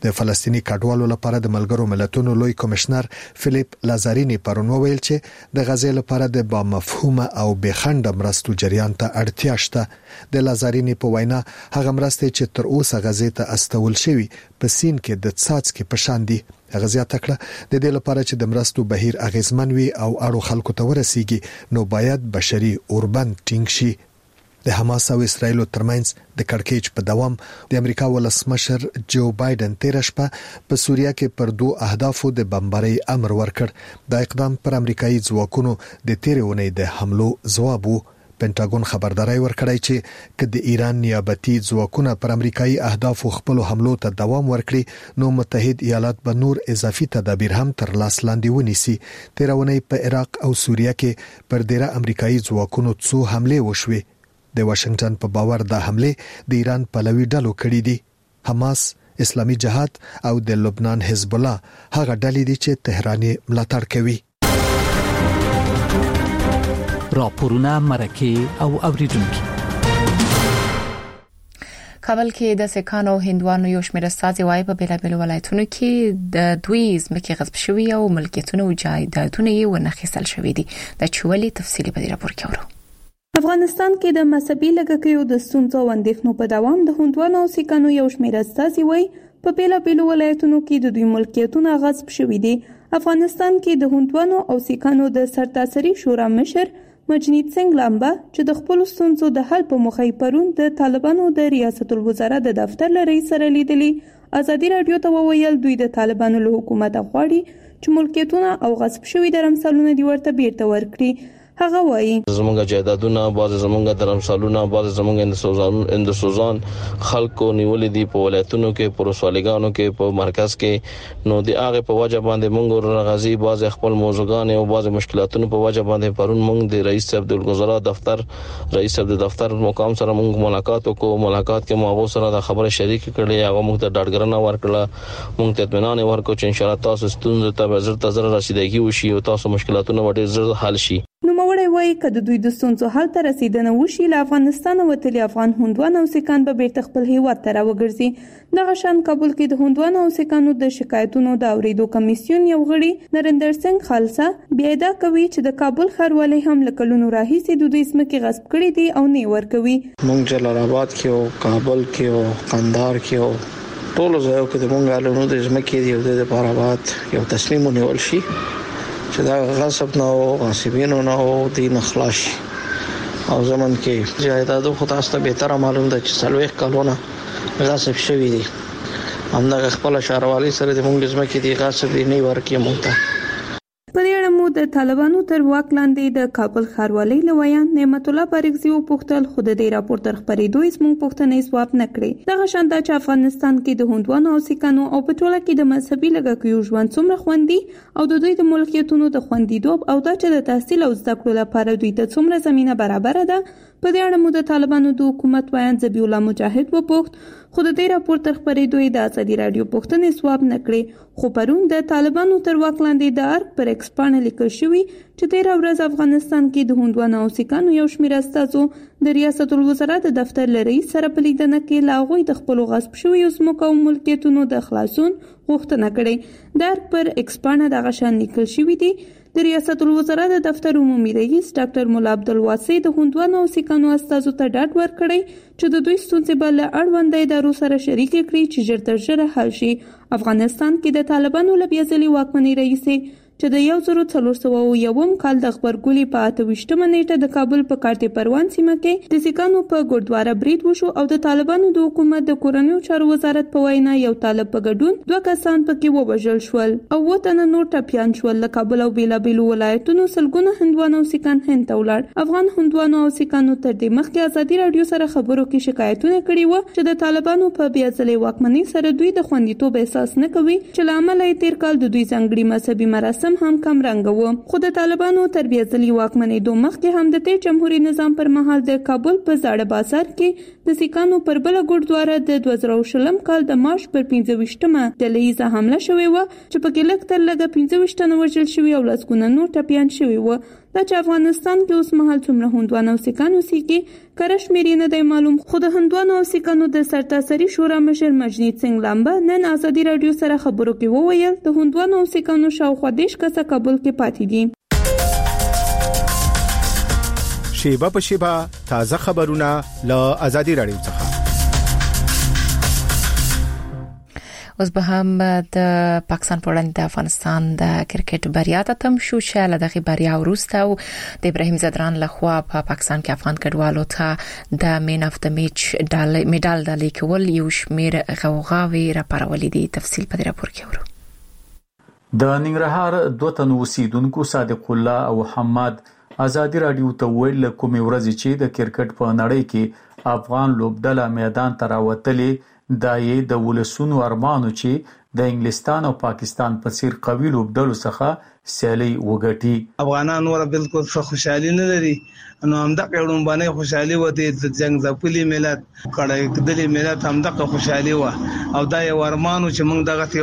د فلسطینی کډوالو لپاره د ملګرو ملتونو لوی کمشنر فلیپ لازارینی پرون وویل چې د غزې لپاره د با مفهومه او بخنډ مرستو جریان ته اړتیا شته. د لازارینی په وینا هغه مرستې چې تر اوسه غزې ته استول شوی په سین کې د څاڅکي په شان دي. هغه زیاته کړه د دې لپاره چې د مرستو بهیر اغیزمن وي او اړو خلکو ته ورسیږي نو باید بشري اوربند ټینګ شي. د حماس او اسرایل ترمنځ د کړکېچ په دوام د امریکا ولسمشر جو بایدن تیر شپه په سوریه کې پر دوه اهدافو د بمبارۍ امر ورکړ. د اقدام پر امریکایي ځواکونو د تیرونې د حملو ځواب وو. پینټاګون خبرداري ورکړی چې که د ایران نیابتي ځواکونه پر امریکایي اهدافو خپل حملو ته دوام ورکړي نو متحد ایالات به نور اضافي تدابیر هم تر لاس لاندې ونیسي. تیرونې په عراق او سوریه کې پر ډیره امریکایي ځواکونو څو حمله وشوي. د واشنگټن په باور دا حمله د ایران پلوي ډلو کړې دي. حماس، اسلامي جهاد او د لبنان حزب الله هغه ډلې دي چې تهران ملاتړ کوي. راپورونه مرکه او اوریدونکو. کابل کې د سکانو هندوانو یو شمېر استازي وايي په بیلابیلو ولایتونو کې د دوی ځمکې غصب شوي او ملکیتونه او جایدادونه یې ونخیستل شوي دي. د چولي تفصیلی په دې راپور کې اورو. افغانستان کې د مذهبي لږکیو د ستونزو او اندېښنو په دوام د هندوانو او سکانو یو شمېر استازي وايي په بیلابیلو ولایتونو کې د دوی ملکیتونه غصب شوي دي. افغانستان کې د هندوانو او سکانو د سرتاسري شورا مشر مجنید سنگ لامبا چې د خپل ستونزو د حل په موخه پرون د طالبانو د ریاست الوزرا د دفتر لري سره لیدلي. ازادي رادیو ته وویل دوی د طالبانو له حکومت غواړي چې ملکیتونه او غصب شوي درمسالونه دی ورته بیرته ورکړي. هغه وایي زمونږ جایدادونه باز زمونږ درمسالونه باز زمونږ اندسوزان اندسوزان خلکو نیولې دي په ولایتونو کې په رسوالګانو کې په مرکز کې نو د هغه په وجه باندې مونږ راغزي باز خپل موضوعګان او باز مشکلاتونو په وجه باندې پرون مونږ د رئیس صاحب د الوزرا دفتر رئیس صاحب د دفتر مقام سره مونږ ملاقات وکړو. ملاقات کې مو هغه سره د خبره شریک کړې هغه مونږ ته ډاډګرنه ورکړه مونږ ته اطمینان ورکړو چې ان شاء الله تاسو ستونزې ته به زر تزر رسیدګي وشي او تاسو مشکلاتونه وړي زر حل شي. نو موري وایي کله دوی د ستونزو حل ته رسیدنه وشي له افغانستان او تل افغان هندوان او سکان به بیرته خپل هیواد ته راوګرځي. دغه شان کابل کې د هندوان او سکانو د شکایتونو د اوریدو کمیسیون یو غړي نریندر سنگ خالصا بیا دا کوي چې د کابل ښاروالۍ هم لکلونو راهیسې د دوی ځمکې غصب کړې دي او نه ورکوي. مونږ جلال آباد کې او کابل کې او قندهار کې او ټول ځایو کې د مونږ له نو د ځمکې دی او د لپاره بعد یو تصمیم ونیول شي چې دا غصب نه او غاصبینو نه او دین خلاص او زمون کې جایدادو خو تاسو ته به تر معلوم ده چې سلويخ کلونه غصب شوی دي. همدا خپل شهروالي سره د مونږ ځمکې دی غصب نه ورکې مونږ ته. په دې اړه مو د طالبانو تر واک لاندې د کابل ښاروالۍ لویان نعمت الله بارګزي او پوښتل خود د راپور تر خبرېدو زموږ پوښتنې ځواب نه کړې. دغه شان د افغانستان کې د هندوانو او سکانو او په ټوله کې د مذهبي لږکیو ژوند څومره خوندي او د دوی د ملکیتونو د خوندیدوب او د چې د تحصیل او زده کړو لپاره دوی ته څومره زمينه برابر ده. په دې اړه مو د طالبانو د حکومت وایي ذبیح الله مجاهد وپوښت خو د دې راپور تر خبرېدو د ازادي رادیو پوښتنې ځواب نه کړې. خو پرون د طالبانو تر واک لاندې د ارګ پر ایکسپانه لیکل شوی چې تیر ورځ افغانستان کې د هندوانو او سکانو یو شمېر استازو د ریاست الوزرا د دفتر لري سره په لیدنه کې لاغوي د خپل غصب شوی ځمکو او ملکیتونو د خلاصون غوښتنه کړې. د ارګ پر ایکسپانه دغه شان لیکل شوی دی د ریاست الوزرا د دفتر عمومي رئیس ډاکټر مولا عبدالواسع د هندوانو او سکانو استازو ته ډاډ ورکړی چې د دوی ستونزې به له اړوند ادارو سره شریک کړي چې ژر تر ژره حل شي. افغانستان کې د طالبانو له بیا ځلې واکمنۍ رئیسې چې د یو زرو څلور سوه یوم کال د خبرګولي په اته ویشتمه نیټه د کابل په کارتې پروان سیمه کې د سکانو په ګردواره برید وشو او د طالبانو د حکومت د کورنیو چارو وزارت په وینا یو طالب په ګډون دوه کسان پکې ووژل شول او و تنه نور ټپیان شول. له کابل او بیلابیلو ولایتونو سلګونه هندوانو او سکان هند ته ولاړ. افغان هندوانو او سکانو تر دې مخکې ازادي رادیو سره خبرو کې شکایتونه کړي وو چې د طالبانو په بیا ځلې واکمنۍ سره دوی د خوندیتوب احساس نه کوي چې له امله یې تیر کال د دوی ځانګړي مذهبي مراسم هم کم رنګ وو. خو د طالبانو تر بیا ځلې واکمنۍ دوه مخکې هم د تیر جمهوریت نظام پر مهال د کابل په زاړه بازار کې د سکانو پر بل ګردواره د دوه زره شلم کال د مارچ پر پنځه ویشتمه ډله ییزه حمله شوې وه چې پکې لږ تر لږه پنځه ویشت تنه وژل شوي او لسګونه نور ټپیان شوي وو. دا چې افغانستان کې اوس مهال څومره هندوان او سیکان اوسېږي کره شمېر یې نه دی معلوم، خو د هندوانو او سیکانو د سرتاسري شورا مشر مجنید سنگ لامبه نن ازادي راډیو سره خبرو کې وویل د هندوانو او سیکانو شاوخوا دېرش کسه کابل کې پاتې دي. شیبه په شیبه تازه خبرونه له ازادي راډیو څخه. اوس به هم د پاکستان په وړاندې د افغانستان د کرکټ بریا ته تم شو چې له دغه بریا وروسته او د ابراهیم ځدران لخوا په پا پاکستان کې افغان کډوالو ته د مین اف د میچ ډال میډال د لیکول یو شمیر غوغاوي راپارولې دي. تفصیل په دې راپور کې ورو. د ننګرهار دوه تن اوسیدونکو صادق الله او محمد ازادي راډیو ته ویل کومې ورځې چې د کرکټ په نړۍ کې افغان لوبډله میدان ته راوتلې دایې د ولسونو ارمانو چې د انګلستان او پاکستان په څیر قوي لوبډلو څخه سیالي وګټي. افغانان ور بالکل څه خوشحالي نه لري، نو همدغه وړم باندې خوشحالي وته د جنگ ځپلي ملت کړه کدلې ملت همدغه خوشحالي و او دا یو ارمانو چې موږ دغه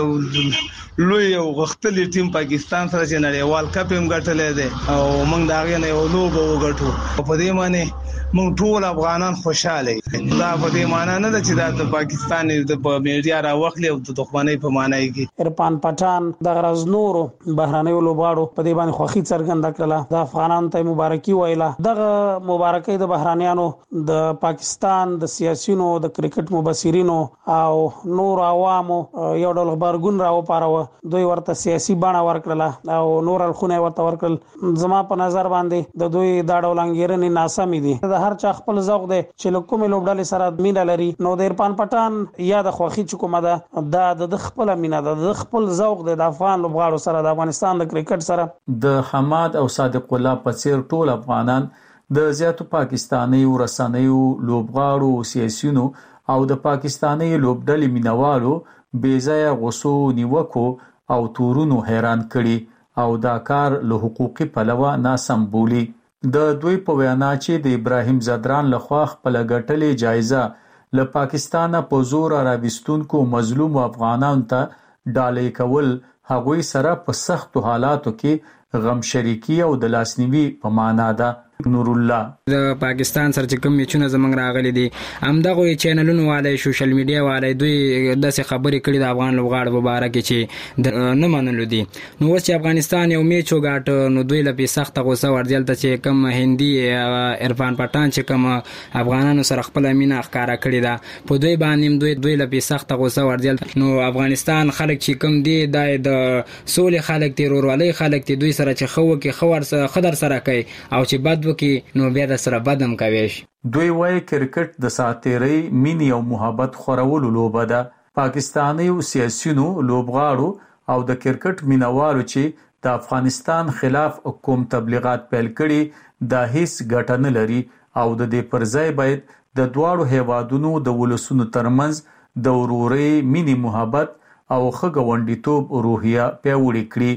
یو لوی او غختلی ټیم پاکستان سره چې نړیوال کپ هم ګټلې ده او موږ دا غي نه یو لوب وګټو په دې معنی موږ ټول افغانان خوشاله دا په دې معنی نه ده چې د پاکستان د میډیا راوخلي او د دښمنۍ په معنی کې ارفان پټان د غرض نورو بهرانيو لوباړو په دې باندې خوخي څرګنده کړله د افغانانو ته مبارکي ویله. دغه مبارکي د بهرانيانو د پاکستان د سیاسيونو د کرکټ مبصرینو او نور عوامو یو ډول خبرګون راو پاره دوی ورته سیاسي بڼه ورکړله او نور الخونه ورته ورکړل. زما په نظر باندې د دوی دا ډول انګیرنې ناسمې دي. د هر چا خپل ذوق دی چې له کومې لوبډلې سره مینه لري، نو د ارفان پټان یا د خوخي چې کومه ده دا د خپل مینه ده، د خپل ذوق دی د افغان لوبغاړو سره د افغانستان د کرکټ سره. د حماد او صادق الله په څیر ټول افغانان د زیاتو پاکستاني ورسنیو لوبغاړو سیاسيونو او د پاکستاني لوبډلې مینوالو بېځایه غوسو نیوکو او تورونو حیران کړي او دا کار له حقوقي پلوه ناسم بولی. د دوی په وینا چې د ابراهیم ځدران لخوا خپل ګټلې جایزه له پاکستان په زور راوستونکو مظلوم افغانانو ته ډالۍ کول هغوی سره په سختو حالاتو کې غم شریکی او د لاسنیوي په معنا ده. نور الله د پاکستان سره چې کوم میچونه زمنګ راغلي دي همدغه چینلونو والے سوشل میډیا والے دوی داسې خبرې کړي د افغان لوبغاړو په اړه کې چې نه منلو دي. نو اوس چې افغانستان یو میچ وګاټ نو دوی لپاره سخت غوسه ورځل ته چې کوم هندي ارفان پټان چې کوم افغانانو سره خپل مینه ښکارا کړی دا په دوی باندې دوی دوی لپاره سخت غوسه ورځل. نو افغانستان خلک چې کوم دي د سولې خلک دي ورولې خلک دي دوی سره چې خو کې خور سره خدر سره کوي او چې بد کې نو بیا د سره بدم کوي. دوی وايي کرکټ د ساتيري مینی او محبت خورولو لوبه ده. پاکستاني او سیاسيونو لوبغاړو او د کرکټ مینوالو چې د افغانستان خلاف کوم تبلیغات پیل کړي دا هیڅ ګټه نه لري او د دې پرځای باید د دواړو هیوادونو د ولسونو ترمنځ د ورورۍ مینی محبت او ښه ګاونډیتوب روحیه پیاوړې کړي.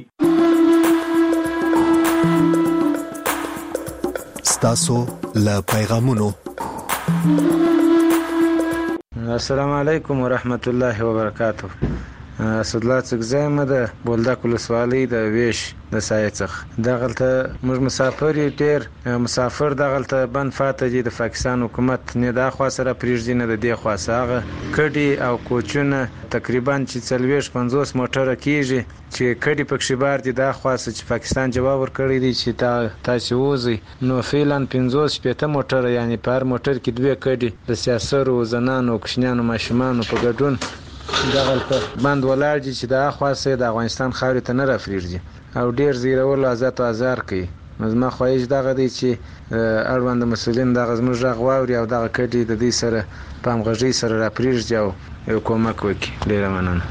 تاسو له پیغامونو. السلام علیکم ورحمت الله وبرکاته. اسدالله څګزایم د بولدک ولسوالۍ د ویش د سایڅخ دغلته موږ مسافر ډیر مسافر دغلته بند فاته دي د پاکستان حکومت نه دا خوا سره پریږدي نه د دې خوا سره کډي او کوچونه تقریبا چې څلويش پنځوس موټر کیږي چې کډي پکښې بار دي دا خوا چې پاکستان جواب ورکړی دی چې تا تاسو وځي نو فعلا پنځوس شپږ موټر یعنی پر موټر کې دوه کډي د سیاسرو زنانو کوشنیانو ماشومان په ګډون دغلته بند ولاړ دي چې دا خاصه د افغانستان خاورې ته نه رافریږي او ډیر زیرول آزاد او آزار کوي. زما خواهش دغه دی چې اړوند مسولین دغه زموږ غږ واوري او دغه کډي د دې سره په همغږۍ سره رافریږي او یو کومک وکړي. ډیره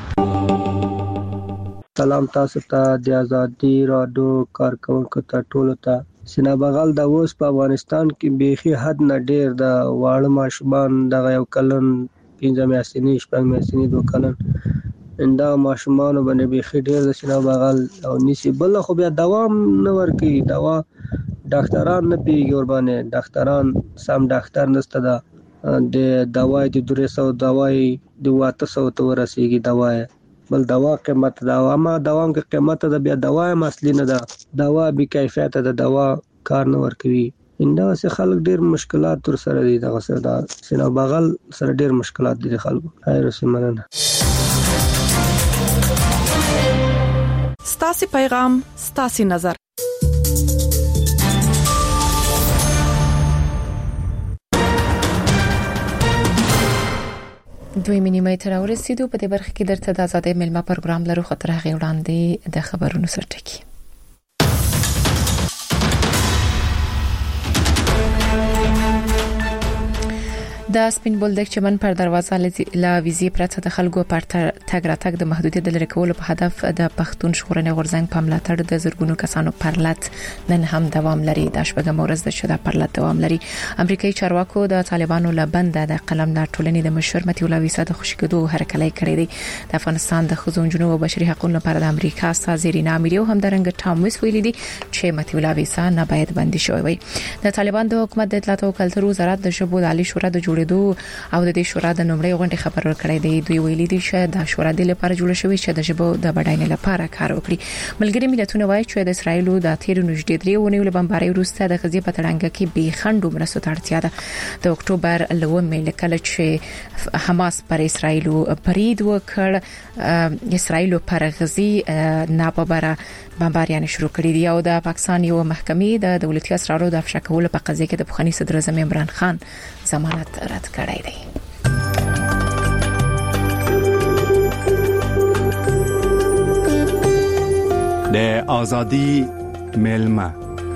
مننه. سلام تاسو ته د ازادي راډیو کارکونکو ته ټولو ته. سینا بغل د اوس په افغانستان کې بيخي حد نه ډیر د واړه ماشومان دغه یو کلن پنځه میاشتنی شپږ میاشتنی دوه کلن دا ماشومان باندې بيخي ډیر د سینا بغل او نسی بل خو بیا دوام نه ورکي دوا ډاکټران نه پیږي ور باندې ډاکټران سم ډاکټر نشته دا د دواي د درې سوه دواي د واته سوه ته ورسیږي دواي بل دوا قیمت دا اما دوام کې قیمت دا بیا دوا اصلي نه ده دوا بي کیفیت ده دوا کار نه ورکوي. انده سه خلک ډیر مشکلات تر سره دي دغه سره د سینا بغل سره ډیر مشکلات دي خلکو. خیر سمنه. ستاسو پیغام ستاسو نظر. دوی مینیمیټر اورسیدو په دې برخه کې درته د آزادۍ ملما پروګرام لرو خطر هغه وړاندې د خبرونو سرټکی. د سپین بولدک چمن پر دروازه لا ویزې پرته د خلکو پر تګ راتګ د محدودیت لري کولو په هدف د پښتون ژغورنې غورځنګ په ملاتړ د زرګونو کسانو پرلط نن هم دوام لري. د شپږم ورځ د شوده پرلط دوام لري. امریکایي چارواکو د طالبانو لبند د قلم لا ټولنې د مشر متي الله ویسا د خوشکېدو هرکلی کړی دی. د افغانستان د خزون جنوب او بشري حقوقو لپاره د امریکا استاد زیرینا اميري هم د رنګ ټاموس ویلي دي چې متي الله ویسا نه باید بندي شوی وي. د طالبان د حکومت د اطلاعات او کلتور وزارت د شبو د عالی شورا د جوړېدو او د دې شورا د نومړی غونډې خبر ورکړی دی. دوی ویلي دي چې د شورا د لپاره جوړ شوی چې د ژبو د بډاینې لپاره کار وکړي. ملګری ملتونه وایي چې د اسرایل د تیر نږدې درې ونیول بمبارۍ وروسته د غزې په تړانګه کې به خندو مرستو ته اړتیا ده. د اکتوبر لومې لکه چې حماس پر اسرایل برید وکړ، اسرایل پر غزې ناببره بمباریان شروع کړې دي او د پاکستان یو محکمې د دولتي اسرارو د افشا کولو په قضیه کې د پخوانی صدر اعظم عمران خان ضمانت رد کړی دی. د ازادي ملما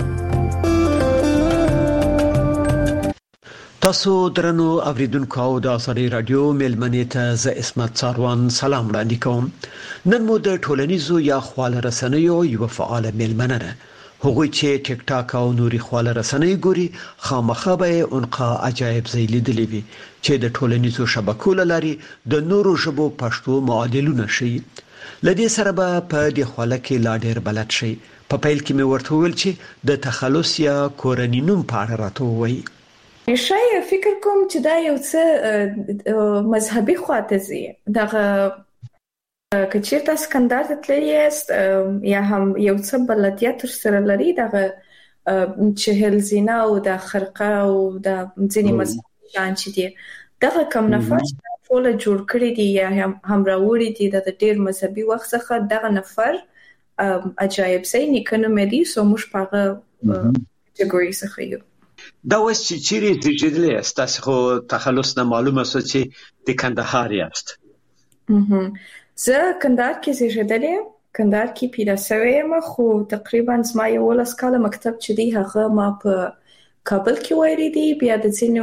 تاسو درنو اوریدونکو او د ازادي رادیو ملمنې ته ز اسمت څاروان سلام وړاندې کوم. نن مو د ټولنیزو یا خواله رسنیو یو فعال ملمنه ده. هغوی چې ټیک ټاک او نوري خواله رسنۍ ګوري خامخا به انقا عجایب زیلی دي وي چې د ټولنیزو شبکو لاري د نورو ژبو پښتو معادلونه شي. لدې سره به په دې خواله کې لا ډېر بلد شي. په پیل کې مې ورته ویل چې د تخلص یا کورنینوم په اړه راته وایي. شاید فکر کوم چې دا یو څه مذهبي خواته زی دغه کچیر تاسو کندهار ته تللی است یا هم یو څه بلدیت سره لري دغه چهل زینا او د خرقه او د ځینې مذهبي شان چې دي دغه کم نفر ټول جوړ کړی دي یا هم راوړي دي د ډېر مذهبي وخت څخه دغه نفر عجایب سي نکنه مې دي سو مش پاغه کټګوري څخه یو. دا وس چې چیرې زیږیدلې است تاسو خو تخلص نه معلومه سو چې د کندهار یاست. زه کندهار کې زیږیدلې کندهار کې پیدا شوې یم خو تقریبا زما یو ولس کاله مکتب چې دی هغه ما په کابل کې وایي دي بیا د ځینو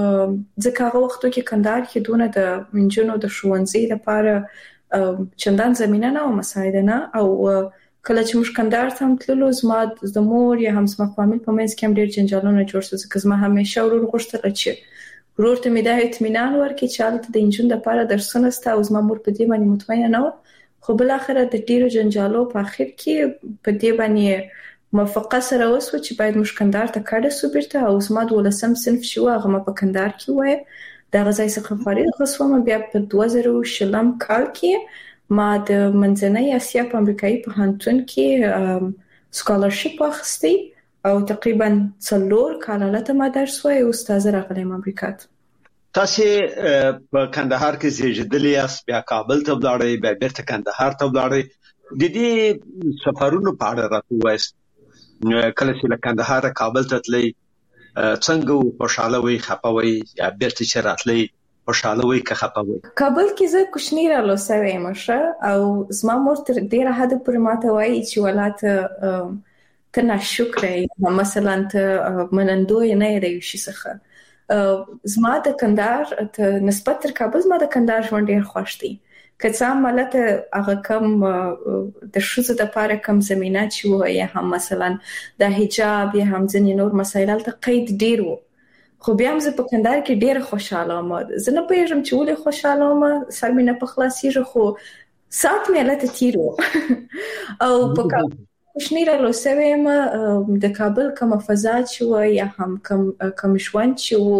ځکه هغه وختو کې کندهار کې دونه د منجونو د ښوونځي لپاره چندان زمينه نه او مساعد نه او کله چې موږ کندهار ته تللو زما د مور یا هم زما فامیل په منځ کې هم ډېر جنجالونه جوړ شو ځکه زما همیشه ورور غوښتل چې ورور ته مې دا اطمینان ورکړي چې حالت د انجن لپاره درسونه ستا او زما مور په دې باندې مطمئنه نه و خو بل اخر د ډیرو جنجالو په اخر کې په دې باندې موافقه سره وسو چې باید موږ کندهار ته کډه سو بیرته او زما د ولسم صنف شو هغه ما په کندهار کې وای دا غځای څخه فارغ غوښوم بیا په دوه زره شلم کال کې ما د منځنۍ اسیا په امریکایي پوهنتون کې سکالرشپ واخیستی او تقریبا څلور کاله لته ما درس وای او استاد راغلم امریکا ته. تاسو په کندهار کې زیږیدلې یاست بیا کابل ته ولاړې بیا بیرته کندهار ته ولاړې د دې سفرونو په اړه راته وایست کله چې له کندهار کابل ته تللی څنګه خوشاله وي خپه وي یا بیرته چې راتلې خوشاله وي که خپه وي. کابل کې زه کوشنی را لوسوي مشه او زما مور تر ډیره حد پورې ماته وایي چې ولاته ته ناشکرې مثلا ته منندوی نه یې شي څخه زما د کندهار ته نسبت تر کابل زما د کندهار ژوند ډیر خوښ دی که څه مالته هغه کم د شوزه د پاره کم زمينه چې وایي هم مثلا د حجاب یا هم ځینې نور مسایل ته قید ډیر وو خو بیا هم زه په کندهار کې ډیر خوشاله یم زه نه پېژم چې ولې خوشاله یم سر مې نه په خلاصيږي خو سات مې لته تیرو او په کوشنی را لوسوي یم د کابل کوم فضا چې وایي یا هم کم کم ژوند چې وو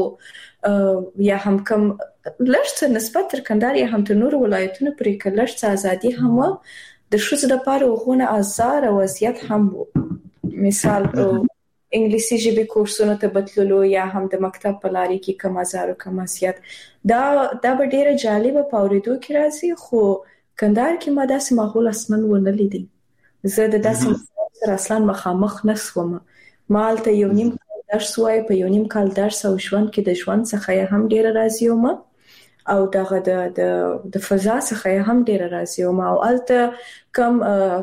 یا هم کم لږ نسبت تر کندهار یا هم تر نور ولایتونو پرې کلش ازادي هم د شوز د پاره وغونه آزار او وضعیت هم وو مثال انګلیسي ژبې کورسونو ته بتللو یا هم د مکتب په لارې کې کم ازار او کم ازیات دا دا به ډیره جالبه پاوریدو کې راځي خو کندهار کې ما داسې ماحول اصلا ونه لیدی زه د داسې سره اصلا مخامخ نسوم مالته یو نیم درس وای په یو نیم کال درس او ژوند کې د ژوند څخه هم ډیره راځي او ما او دغه د د د فضا څخه هم ډیره راځي او ما او الته کم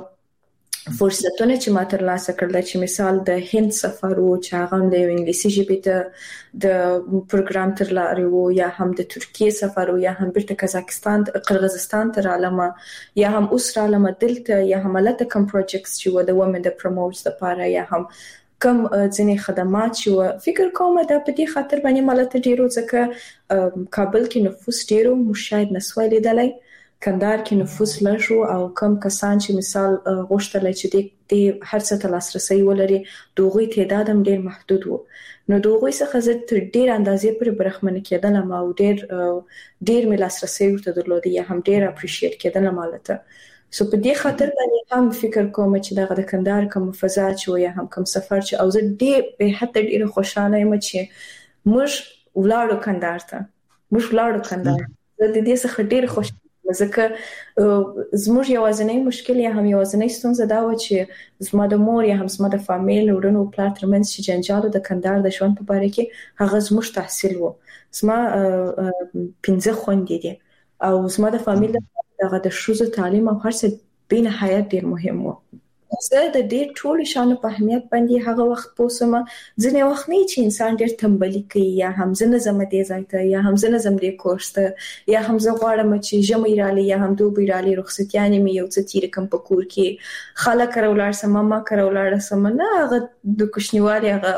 فرصتونه چې ما ترلاسه کړل چې مثال د هند سفر او چې هغه د انګلیسي ژبې ته د پروګرام تر لارې وو یا هم د ترکیه سفر او یا هم بیرته قزاقستان قرغیزستان تر علامه یا هم اوس را علامه دلته یا هم لته کم پروجیکټس چې و د ومن د پروموټس لپاره یا هم کم ځینې خدمات چې فکر کوم دا په دې خاطر باندې مالته ډیرو ځکه کابل کې نفوس ډیرو مشاهد نسوي لیدلای کندهار کې نفوس لږ او کم کسان چې مثال غوښتل چې د هر څه ته لاسرسي ولري دوغوي تعداد هم ډیر محدود وو نو دوغوي څخه زه تر ډیر اندازې پورې برخمن کېدل ما او ډیر ډیر مې لاسرسي ورته درلود یا هم ډیر اپریشیټ کېدل مالته سو په دې خاطر باندې هم فکر کوم چې دغه د کندهار کوم فضا چې یا هم کوم سفر چې او زه ډیر به حتی ډیر خوشاله یم چې موږ ولاړو کندهار ته موږ ولاړو کندهار زه د دې څخه ډیر خوشاله ځکه زموږ یوازینی مشکل یا هم یوازینی ستونزه دا و چې زما د مور یا هم زما د فامیل ورونو پلار ترمنځ چې جنجال د کندهار د ژوند په اړه کې هغه زموږ تحصیل وو زما پنځه خويندې دي او زما د فامیل دغه د شوزو تعلیم او هر څه بین حیات ډیر مهم وو زه د دې ټول شانو په اهمیت باندې هغه وخت پوسم ځنه وخت نه چې انسان ډیر تنبلی کوي یا هم زنه زم دې ځایته یا هم زنه زم دې کورس ته یا هم زه غواړم چې جمعې رالي یا هم دوبې رالي رخصتیانې مې یو څه تیر کم په کور کې خلک راولار سم ما کراولار سم نه هغه د کوشنیوالي هغه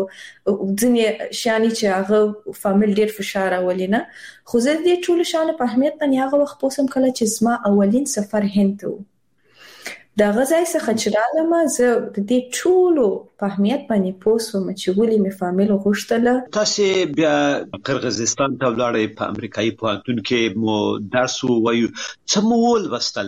ځنه شانی چې هغه فامیل ډیر فشار ولینه خو زه دې ټول شانو په اهمیت باندې هغه وخت پوسم کله چې زما اولین سفر هند ته دا غځای څخه چې رالم زه د دې ټولو په اهمیت باندې پوسوم چې ولې مې فامیل غوښتله تاسو بیا قرغیزستان ته ولاړې په امریکایي پوهنتون کې مو درس وایو څه مو ولوستل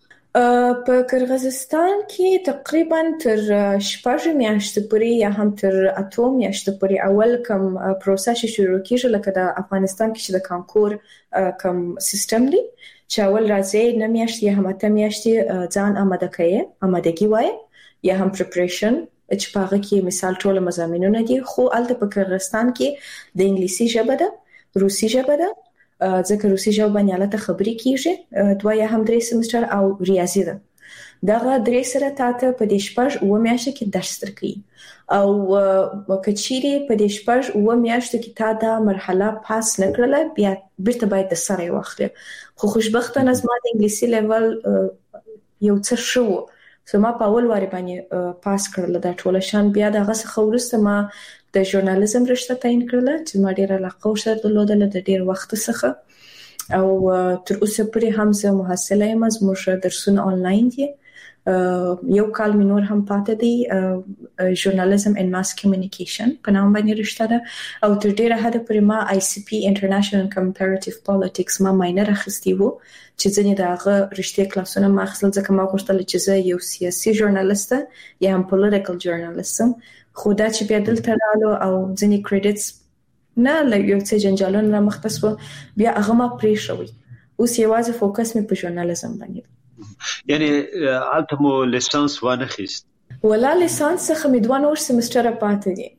په قرغیزستان کې تقریبا تر شپږ میاشتې پورې یا هم تر اته میاشتې پورې اول کوم پروسس شروع کیږي لکه د افغانستان کې چې د کانکور کوم سیستم دی چې اول راځي نه میاشتې یا هم اته میاشتې ځان آماده کړي آمادګي وای یا هم پریپریشن چې په هغه کې مثال ټول مضامینونه دي خو الته په قرغیزستان کې د انګلیسي ژبه ده روسي ژبه ده ځکه روسي ژبه باندې الته خبرې کیږي دوه یا هم درې سمستر او ریاضي ده دغه درې سره تاته په دې شپږ او میاشتې کې درس درکې او کچيري په دې شپږ او میاشتې کې تا دا مرحله پاس نکړله بیا بیرته باید د سره واخلې خو خوشبختانه زما د انګلیسي لیول یو څه شو سم په اول واره باندې پاس کړل دا ټول شان بیا دغه څخه ورسته ما د ژورنالیزم رشته تعین کړل چې ما ډیره علاقه ورسره درلودله د ډیر وخت څخه او تر اوسه پورې هم زه محصله یم زموږ درسونه آنلاین دي یو کال مې نور هم پاتې دی ژورنالیزم ان ماس کمیونیکیشن په نام باندې رشته ده او تر ډیره حد پورې ما آی سی پی انټرنیشنل کمپیریټیو پالیټکس ما ماینر اخیستی وو چې ځینې دغه رښتیا کلاسونه ما اخیستل ځکه ما غوښتل چې زه یو سیاسي ژورنالیست یا هم پولیټیکل ژورنالیست خو دا چې بیا دلته رالو او ځینې کریډټس نه لږ یو څه جنجالونه را مختص وو بیا هغه ما پرې شوی اوس یوازې فوکس مې په ژورنالیزم باندې یعنی الته مو لیسانس وانه خيست ولا لیسانس څخه مې دوه نور سمستر پاتې دي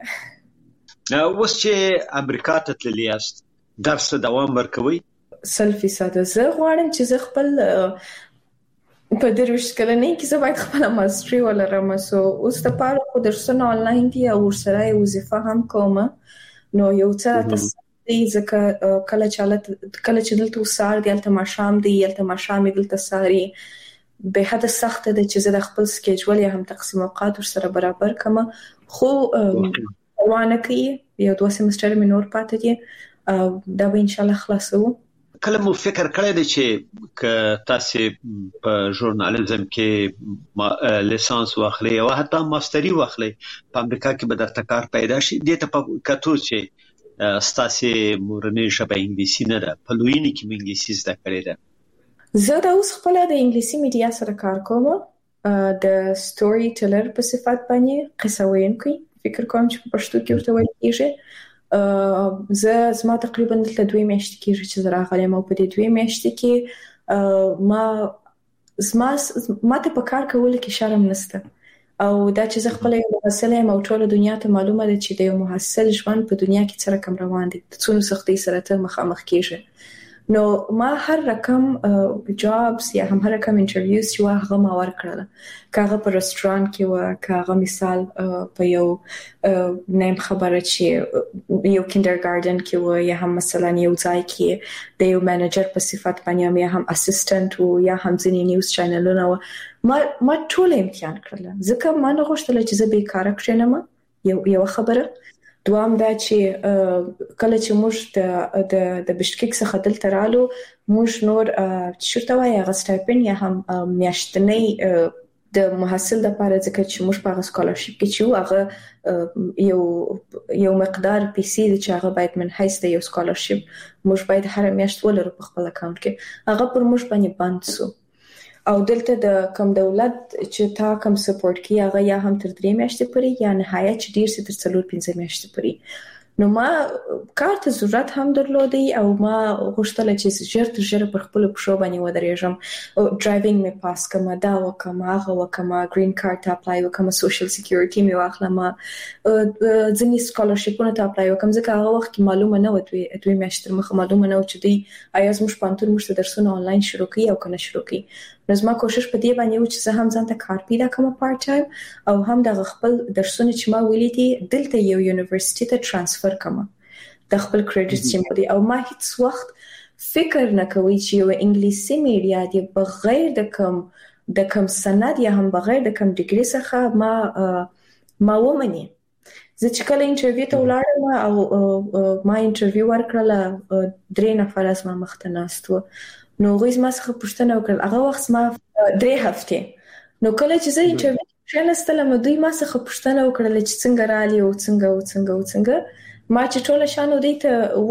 اوس چې امریکا ته تللی یاست درس دوام ورکوي سلفي ساده زه غواړم چې زه خپل په دروښ کلنې کې زه باید خپل ماستری ولرم سو اوس ته پاره خو درسونه آنلاین دي او ورسره وظیفه هم کوم نو یو څه تاسو ځکه کله چې کله چې دلته وسار دی الته ماشام دی الته ماشام دلته ساري به حد سخت دی چې زه د خپل سکیجول یا هم تقسیم اوقات سره برابر کما خو وانه کوي یو دوه سمستر مې نور پاتې دي دا به ان شاء الله خلاصو کله مو فکر کړی دی چې ک تاسو په ژورنالیزم کې لیسانس واخلئ او حتی ماستری واخلئ په امریکا کې به درته کار پیدا شي دې ته په کتو چې ستاسو مورنۍ ژبه انګلیسي نه ده په لویینه کې انګلیسي زده کړې ده زه د اوس خپل د انګلیسي میډیا سره کار کوم د سټوري ټیلر په صفت باندې قصه وینکوي فکر کوم چې په پښتو کې ورته وایي کېږي. زه زما تقریبا دلته دوه میاشتې کېږي چې زه راغلم او په دې دوه میاشتې کې ما زما ما ته په کار کولو کې شرم نشته او دا چې زه خپل یو محصل یم او ټول دنیا ته معلومه ده چې د یو محصل ژوند په دنیا کې څه رقم روان دي، څونه سختۍ سره ته مخامخ کېږي. نو ما هر رقم جابز یا هم هر رقم انټرویوز چې هغه ما ورکړل، کاغه په رستورانت کې و، کاغه مثال په یو نیم خبره چې یو کینډرګارټن کې و، یا هم مثلا یو ځای کې د یو منیجر په صفت باندې، یا هم اسسټنټ و، یا هم ځینې نیوز چینلونه و. ما ما ټول امتحان کړل ځکه ما نه غوښتل چې زه بیکاره کښېنم. یو یو خبره دوام دا چې کله چې موږ د د د بشکیک څخه دلته رالو، موږ نور چیرته وای هغه سټایپن یا هم میاشتنی د محصل لپاره ځکه چې موږ په سکالرشپ کې چې هغه یو یو مقدار پیسې چې هغه باید من حیث د یو سکالرشپ موږ باید هر میاشت ولرو په خپل اکاونټ کې، هغه پر موږ باندې بند شو. او دلته د کم دولت چې تا کم سپورټ کی هغه یا هم تر درې میاشتې پورې یا نهایت چې ډیر سي تر څلور پنځه میاشتې پورې. نو ما کار ته ضرورت هم درلودي او ما غوښتل چې ژر تر ژره پر خپل پښو باندې ودرېږم. او ډرایوینګ می پاس کوم، دا وکم، هغه وکم، گرین کارت ته اپلای وکم، سوشل سکیورټي می واخلم، ځینې سکالرشپونه ته اپلای وکم ځکه هغه وخت کې معلومه نه و، دوی میاشتې مخه معلومه نه و چې دوی آیا زموږ پانتون موږ درسونه آنلاین شروع کوي او کنه شروع کوي. نو زما کوشش په دې باندې و چې زه هم ځان ته کار پیدا کوم پارت ټایم او هم د خپل درسونه چې ما ویلي دي دلته یو یونیورسيټي ته ترانسفر کوم د خپل کریډټ چې مو دي. او ما هیڅ وخت فکر نه کوي چې یو انګلیسي میډیا دی بغیر د کوم د کوم سند یا هم بغیر د کوم ډیګري څخه ما ما ومني. زه چې کله انټرویو ته ولاړم او ما انټرویو ورکړله، درې نفر از ما مخته ناست و. نو غوښ ما څخه پوښتنه وکړه، هغه وخت ما درې هفته. نو کله چې زه انټرویو شنستلم دوی ما څخه پوښتنه وکړه چې څنګه رالي او څنګه او څنګه او څنګه ما چې ټول شانو دوی ته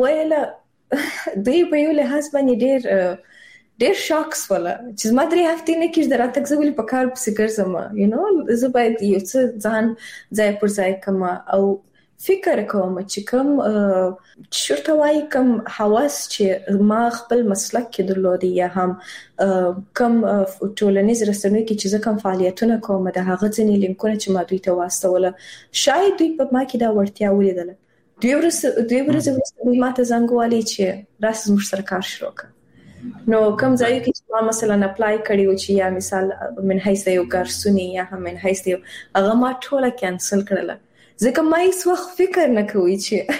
ویله، دوی په یو لحاظ باندې ډېر ډېر شاکس ولا چې ما درې هفته نه کېږي دراتک زه ولې په کار پسې ګرځم، یو نو زه باید یو څه ځان ځای پر ځای کوم او فکر کوم چې کوم چرته وای کوم حواس چې ما خپل مسلک کې درلودي یا هم کوم ټولنیز رسنۍ کې چې کوم فعالیتونه کوم د هغه ځینې لینکونه چې ما دوی ته واستوله، شاید دوی په ما کې دا ورتیا ولیدله. دوی ورسره دوی ورسره دوی ما ته زنګ والی چې راس موږ سره کار شروع کړ. نو کوم ځای کې چې ما مثلا اپلای کړی و چې یا مثال من حیث یو ګارسونی یا هم من حیث یو هغه ما ټوله کینسل کړله ځکه ما هیڅ وخت فکر نه کوي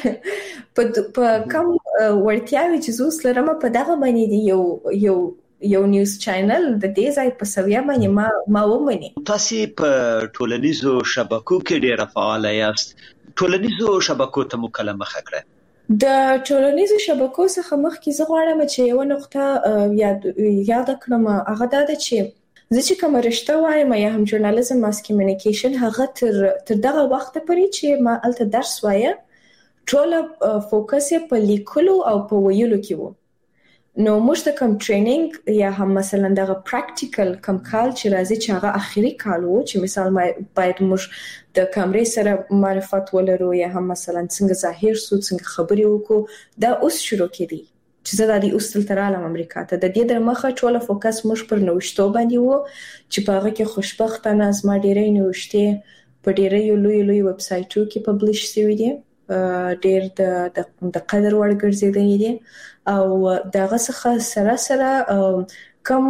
چې په کوم ورتیاوي چې زوس لرم په دغه باندې دی یو یو یو نیوز چینل د دې ځای په سویا باندې ما ما ومني. تاسو په ټولنیزو شبکو کې ډېر فعال یاست، ټولنیزو شبکو ته مکلمه خکړه. د ټولنیزو شبکو څخه مخکې زه غواړم چې یو نقطه یاد یاد کړم، هغه دا ده چې زه چې کوم رشته وایم یا هم ژورنالیزم ماس کمیونیکیشن هغه تر تر دغه وخت پورې چې ما الته درس وایم ټول فوکس یې په لیکلو او په ویلو کې وو. نو موږ ته کوم ټریننګ یا هم مثلا دغه پریکټیکل کوم کال چې راځي چې هغه اخیری کال وو چې مثال ما باید موږ د کیمرې سره معرفت ولرو یا هم مثلا څنګه ظاهر سو څنګه خبرې وکړو، دا اوس شروع کړي چې زه د دې اوس تل ترالم امریکا ته. د دې د مخه ټول فوکس موږ پر نوښتو باندې وو چې په هغه کې خوشبختانه از ما ډېرې نوښتې په ډېرې لوی لوی ویب سایټو کې پبلش شوي دي، ډېر د د قدر وړ ګرځېدلي دي. او دغه څخه سره سره کم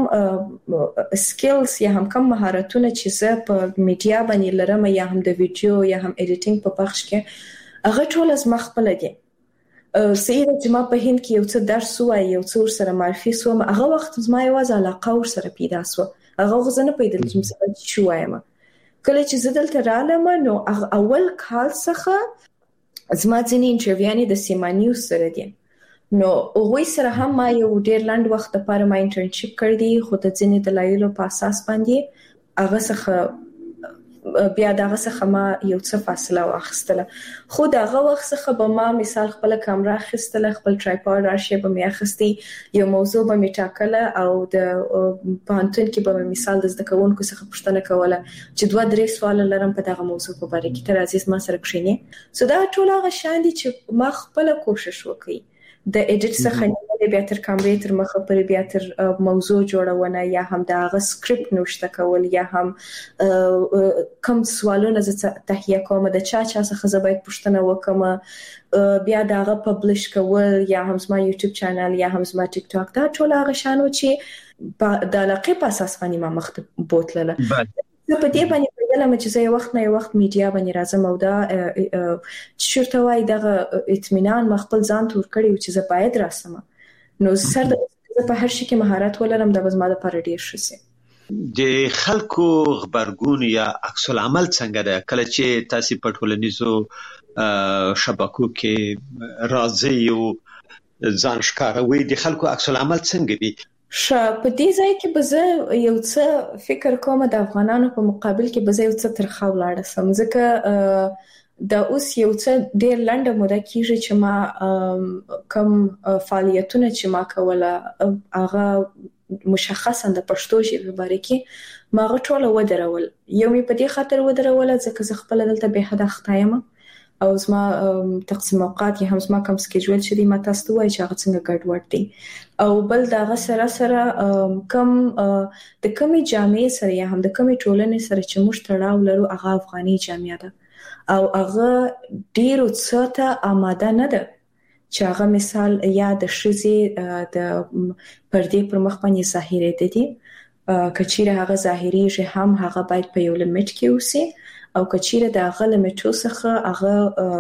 سکلز یا هم کم مهارتونه چې زه په میډیا باندې لرم یا هم د ویډیو یا هم ایډیټینګ په پخش کې هغه ټول از ما خپل دي. سیده چې ما په هند کې یو څه درس وای یو څه سره معرفي سوم، هغه وخت زما یوازې علاقه ور سره پیدا سو، هغه غوښنه پیدا چې مثلا شو وایم. کله چې زه دلته رالم نو اول کال څخه زما ځینې انټرویوانې د سیما نیوز سره دي، نو هغوی سره هم ما یو ډیر لاند وخت لپاره ما انټرنشپ کړی دی، خو د ځینې دلایلو په اساس باندې هغه څخه بیا دغه څخه ما یو څه فاصله واخیستله خو دغه وخت څخه به ما مثال خپل کیمرا اخیستله خپل ټرایپاډ راشي به مې اخیستي یو موضوع به مې ټاکله او د پوهنتون کې به مې مثال د زده کوونکو څخه پوښتنه کوله چې دوه درې سوال لرم په دغه موضوع په اړه کې تر عزیز ما سره کښینی سو دا ټول هغه شان دي چې ما خپل کوشش وکړي د ایډیټ څخه نیولې بیا تر کیمرې تر مخه پورې بیا تر موضوع جوړونه یا هم د هغه سکرپټ نوشته کول یا هم کوم سوالونه زه تهیه کوم د چا چا څخه زه باید پوښتنه وکم بیا دا هغه پبلش کول یا هم زما یوټیوب چینل یا هم زما ټیک ټاک دا ټول هغه شانو چې د علاقې په اساس باندې ما مخ ته بوتلله زه په دې باندې پیدلم چې زه یو وخت نه یو وخت میډیا باندې راځم او دا شرط وای دغه اطمینان مخبل ځان تور کړی چې زه باید راسم نو سر د په هر شي کې مهارت ولرم د بزما د پاره ډیر شي د خلکو خبرګون یا عکس العمل څنګه ده کله چې تاسو په ټولنیزو شبکو کې راځي او ځان ښکاروي د خلکو عکس العمل څنګه وي ش په دې ځای کې به زه یو څه فکر کوم د افغانانو په مقابل کې به زه یو څه ترخه ولاړه سم ځکه د اوس یو څه ډېر لنډه موده کېږي چې ما کوم فعالیتونه چې ما کوله هغه مشخصا د پښتو ژبې باره کې ما غټوله ودرول یو می په دې خاطر ودرول ځکه زه خپل دلته به حد اختایم او زما تقسیم اوقات یا هم زما کوم سکیجول چې دی ما تاسو ته وایي چې هغه څنګه ګډوډ دی او بل دغه سره سره کم د کمی جامعې سره یا هم د کمی ټولنې سره چې موږ تړاو لرو هغه افغاني جامعه ده او هغه ډیرو څه ته آماده نه ده چې هغه مثال یا د شذې د پردې پر مخ باندې ظاهري دي کچیره هغه ظاهري چې هم هغه باید په یو لیمټ کې اوسي او کچیره د هغه لیمټو څخه هغه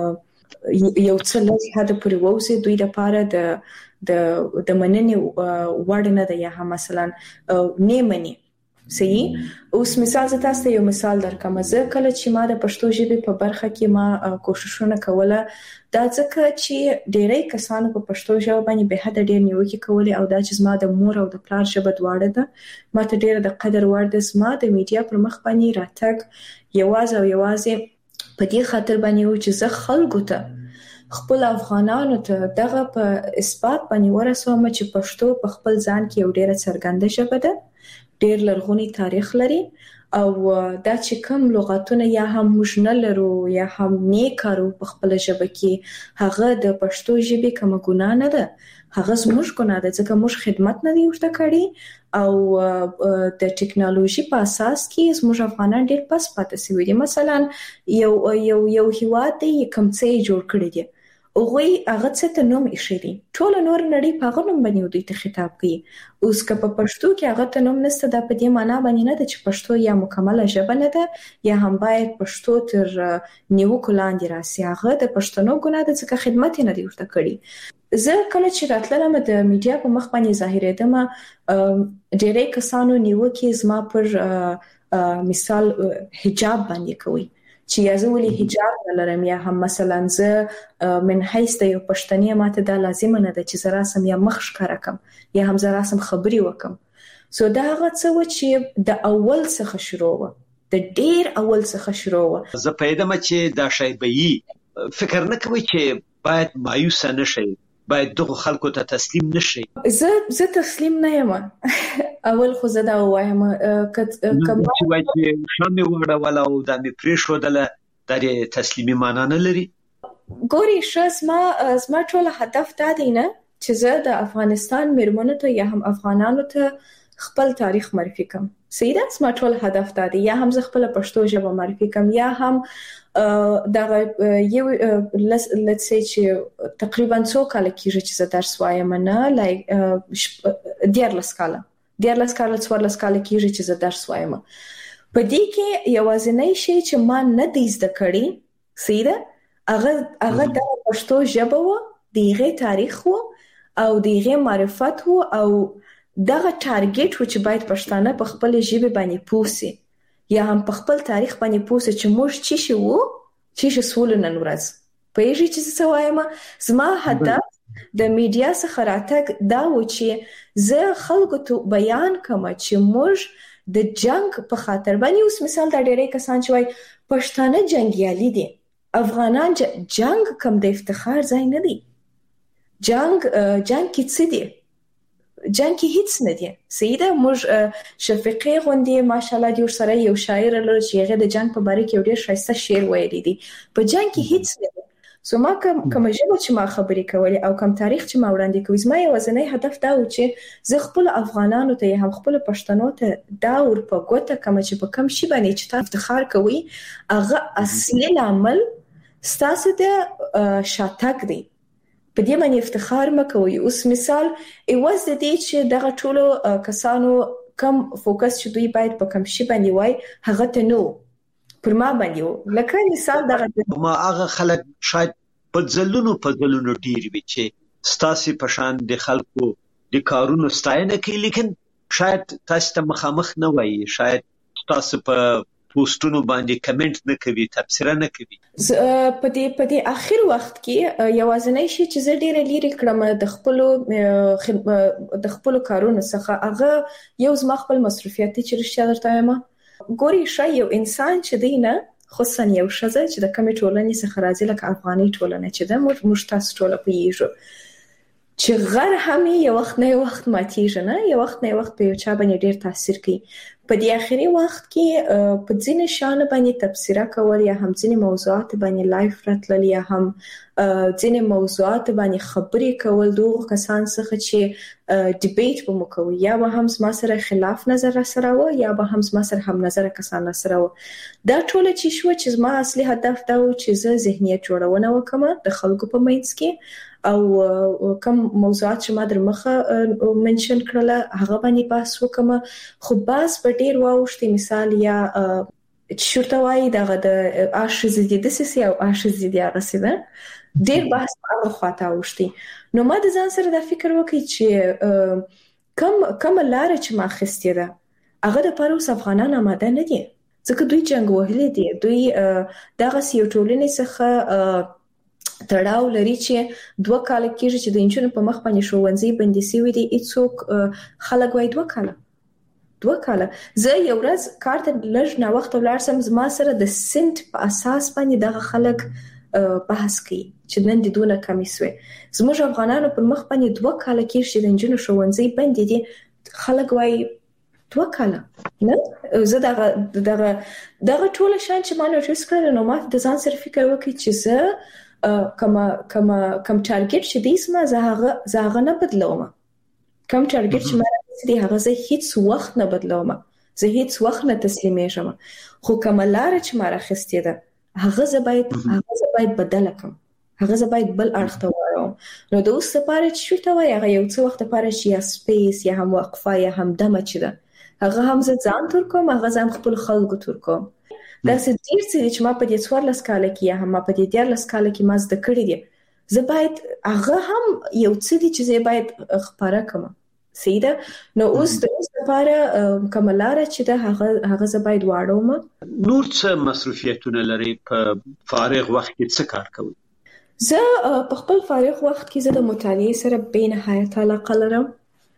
یو څه لږ حد پورې ووسي دوی لپاره د د د مننې وړ نه ده یا هم مثلا نیمني صحیح اوس مثال زه تاسو ته یو مثال درکم زه کله چې ما د پښتو ژبې په برخه کې ما کوششونه کوله دا ځکه چې ډېری کسانو په پښتو ژبه باندې به حد ډېر نیوکې کولې او دا چې زما د مور او د پلار ژبه دواړه ده ما ته ډېر د قدر وړ ده زما د میډیا پر مخ باندې راتګ یوازې او یوازې په دې خاطر باندې و چې زه خلکو ته خپل افغانانو ته دغه په اثبات باندې ورسوم چې پښتو په خپل ځان کې یو ډېر څرګنده ژبه ده ډېر لرغونی تاریخ لري او دا چې کوم لغاتونه یا هم موږ نه لرو یا هم نه کارو په خپل ژبه کې هغه د پښتو ژبې کومه ګناه نه ده هغه زموږ ګناه ده ځکه موږ خدمت نه دی ورته کړی او د ټکنالوژي په اساس کې زموږ افغانان ډېر پس پاتې شوي دي مثلا یو یو یو هیواد دی کوم څه جوړ کړی دی او غوي هغه څه ته نوم ایښی ټول نور نړۍ په هغه نوم باندې دوی ته خطاب کوي اوس که په پښتو کې هغه ته نوم نشته دا په دې معنی باندې نه ده چې پښتو یا مکمله ژبه نه ده یا هم باید پښتو تر نیوکو لاندې راسي هغه د پښتنو ګناه ده ځکه خدمت نه دی ورته کړی زه کله چې راتلم د میډیا په مخ باندې ظاهرېدم ډېری کسانو نیوکې زما پر مثال حجاب باندې کوي چې یا زه ولې حجاب نه لرم یا هم مثلا زه من حیث د یو پښتنې ماته دا لازم نه ده چې زه راسم یا مخ ښکاره کم یا هم زه راسم خبرې وکم سو دا هغه څه و چې د اول څخه شروع و د ډیر اول څخه شروع و زه پیدم چې دا شی به یي فکر نه کوي چې باید مایوس نه شي باید دغه خلکو ته تسلیم نشي زه زه تسلیم نه یم اول خو زه دا وایم کوم چې وایي چې شامه وړه ولا او د می پریښودله د تسلیمي معنا نه لري ګوري شاسما زما ټول هدف دا دی نه چې زه د افغانستان میرمنو ته یا هم افغانانو ته خپل تاریخ معرفي کوم سیده زما ټول هدف دا دی یا هم زه خپل پښتو ژبه معرفي کوم یا هم دا یو let's say چې تقریبا څو کال کېږي چې زه درس وایم نه لایک دیارلس کال دیارلس کال څوارلس کال کېږي چې زه درس وایم په دې کې یوازینی شی چې ما نه دی زده کړی سیده هغه هغه د پښتو ژبه و دیغه تاریخ و او دیغه معرفت و او دغه ټارګټ و چې باید پښتانه په خپل ژبه باندې پوسي یا هم په خپل تاریخ باندې پوسي چې موږ چی شو چې شسول نن ورځ په یوه چې څه وایم زما هدف د میډیا څخه راتګ دا و چې زه خلکو ته بیان کوم چې موږ د جنگ په خاطر باندې اوس مثال دا ډېرې کسان چې وای پښتانه جنگیالي دي افغانان جنگ کم د افتخار ځای نه دی جنگ جنگ کې څه دی جنگ کې هیڅ نه دی سیده موږ شفیقي غوندي ماشاءالله دی سره یو شاعر لري چې هغه د جنگ په باره کې ډېر ښایسته شعر ویلي دی په جنگ کې هیڅ نه دی سو ما کوم کوم ژبه چې ما خبرې کولې او کوم تاریخ چې ما وړاندې کوي زما یو ځنې هدف دا و چې زه خپل افغانانو ته هم خپل پښتنو ته دا ور په ګوته کوم چې په کم شي باندې چې تاسو افتخار کوي هغه اصلي عمل ستاسو د شاتګ دی په دې باندې افتخار مکوئ اوس مثال ایواز د دې چې دغه ټولو کسانو کم فوکس چې دوی باید په کم شي باندې وای هغه ته نو پر ما باندې لکه مثال دغه ما هغه خلک شاید په ځلونو په ځلونو ډیر وي چې ستاسو په شان د خلکو د کارونو ستاینه کوي لیکن شاید تاسو ته مخامخ نه وایي شاید تاسو په پوسټونو باندې کمنټ نه کوي تبصره نه کوي په دې په دې اخر وخت کې یوازنی شي چې زه ډیره لیري کړم د خپل د خپل کارونو څخه هغه یو زما خپل مصرفیاتي چې رښتیا درته وایم ګوري شای یو انسان چې دینه خصوصا یو شزه چې د کمی ټولنې څخه راځي لکه افغاني ټولنه چې د موږ تاسو ټوله پیژو چې غر هم یو وخت نه یو وخت ماتیږي نه یو وخت نه یو وخت په یو چا باندې ډیر تاثیر کوي په دې اخري وخت کې په ځینې شان باندې تفسیره کول یا هم ځینې موضوعات باندې لایف راتلل یا هم ځینې موضوعات باندې خبرې کول دوه کسان څخه چې ډیبیټ به مو کوي یا به هم ما سره خلاف نظر سره و یا به هم ما سره هم نظر کسان سره و دا ټول چې شو چې ما اصلي هدف دا و چې زه ذهنیت جوړونه وکم د خلکو په منځ کې او کوم موضوعات چې ما در مخه منشن کړل هغه باندې بحث وکم خو باز په ډیر واوښتي مثال یا شورته وای دغه د اشز دي د سیسي او اشز دي هغه سیده ډیر بحث هغه خواته واوښتي نو ما د ځان سره د فکر وکړ چې کم کم لار چې ما خسته ده هغه د پروس افغانان آماده نه دي ځکه دوی جنگ وهلي دي دوی دغه سیو ټولنې څخه تړاو لري چې دوه کال کېږي چې د انجونو په مخ باندې ښوونځي بندي سوي دي هیڅوک خلک وای دوه کال دوه کال زه یو ورځ کار ته لږ نه وخت ولاړم زما سره د سنت په اساس باندې دغه خلک بحث کوي چې نن د دونه کمی سوي زموږ افغانانو په مخ باندې دوه کال کېږي چې د انجونو ښوونځي بندي دي خلک وای دوه کال نه زه دغه دغه دغه ټول شان چې ما نوټیس کړل نو ما د ځان سره فکر وکړ چې زه کما کما کم ټارګټ چې دیس ما زه زه هغه نه بدلوم کم ټارګټ چې ما راځي هغه زه هیڅ وخت نه بدلوم زه هیڅ وخت نه تسلیمېږم خو کوم لار چې ما راخستې ده هغه زه باید هغه زه باید بدل کړم هغه زه باید بل اړخ ته وړم نو د اوس لپاره چې شو ته وای هغه یو څه وخت لپاره چې یا سپیس یا هم وقفه یا هم دمه چې ده هغه هم زه ځان تور کوم هغه ځم خپل خلکو تور کوم دا څه ډیر څه چې ما په دې څوارلس کال کې یا هم په دې دیارلس کال کې ما زده کړی دي زه باید هغه هم یو څه دي چې زه باید خبره کوم سیده نو اوس د اوس لپاره کوملاره چې ده هغه هغه زه باید واړوم نور څه مصرفیتونه لري په فارغ وخت کې څه کار کوي زه په خپل فارغ وخت کې زه د مطالعې سره بې نهایت علاقه لرم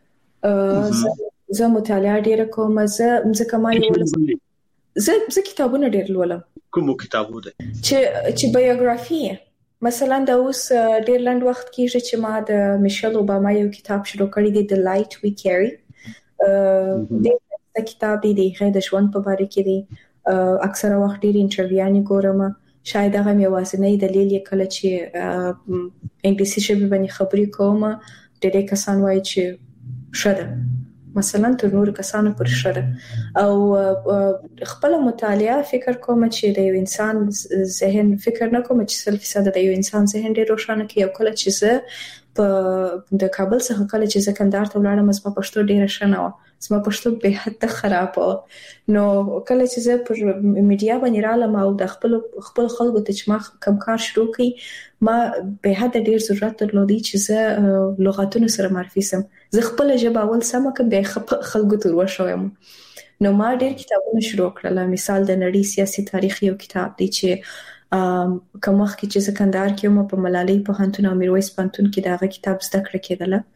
زه مطالعه ډیره کوم زه ځکه ما یو زه زه کتابونه ډیر لولم کوم کتابونه چې چې بایوګرافي مثلا دا اوس ډیر لاند وخت کېږي چې ما د میشل اوباما یو کتاب شروع کړی دی د لایټ وی کیری د کتاب دی د غیر د ژوند په اړه کې دی اکثره وخت ډیر انټرویوانې ګورم شاید هغه مې واسنه دلیل یې کله چې انګلیسي ژبه باندې خبرې کوم ډېر کسان وایي چې شته مثلا تر نور کسانو پر شته او خپل مطالعه فکر کوم چې د یو انسان ذهن فکر نه کوم چې سل فیصد د یو انسان ذهن ډیر روښانه کوي او کله چې زه په د کابل څخه کله چې زه کندهار ته ولاړم زما پښتو ډیره شنه و زما پښتو به حد خراب و نو کله چې زه پر میډیا باندې رالم او د خپل خپل خلکو ته چې ما کم کار شروع کړ ما به حد ډیر ضرورت درلودي چې زه لغاتونو سره معرفي سم زه خپل ژبه اول سم کوم به خلکو ته ورشوم نو ما ډیر کتابونه شروع کړل مثال د نړۍ سیاسي تاریخ یو کتاب دی چې کوم وخت چې زه کندهار کې وم په ملالۍ پوهنتون او میرویس پوهنتون کې داغه کتاب زده کړه کېدله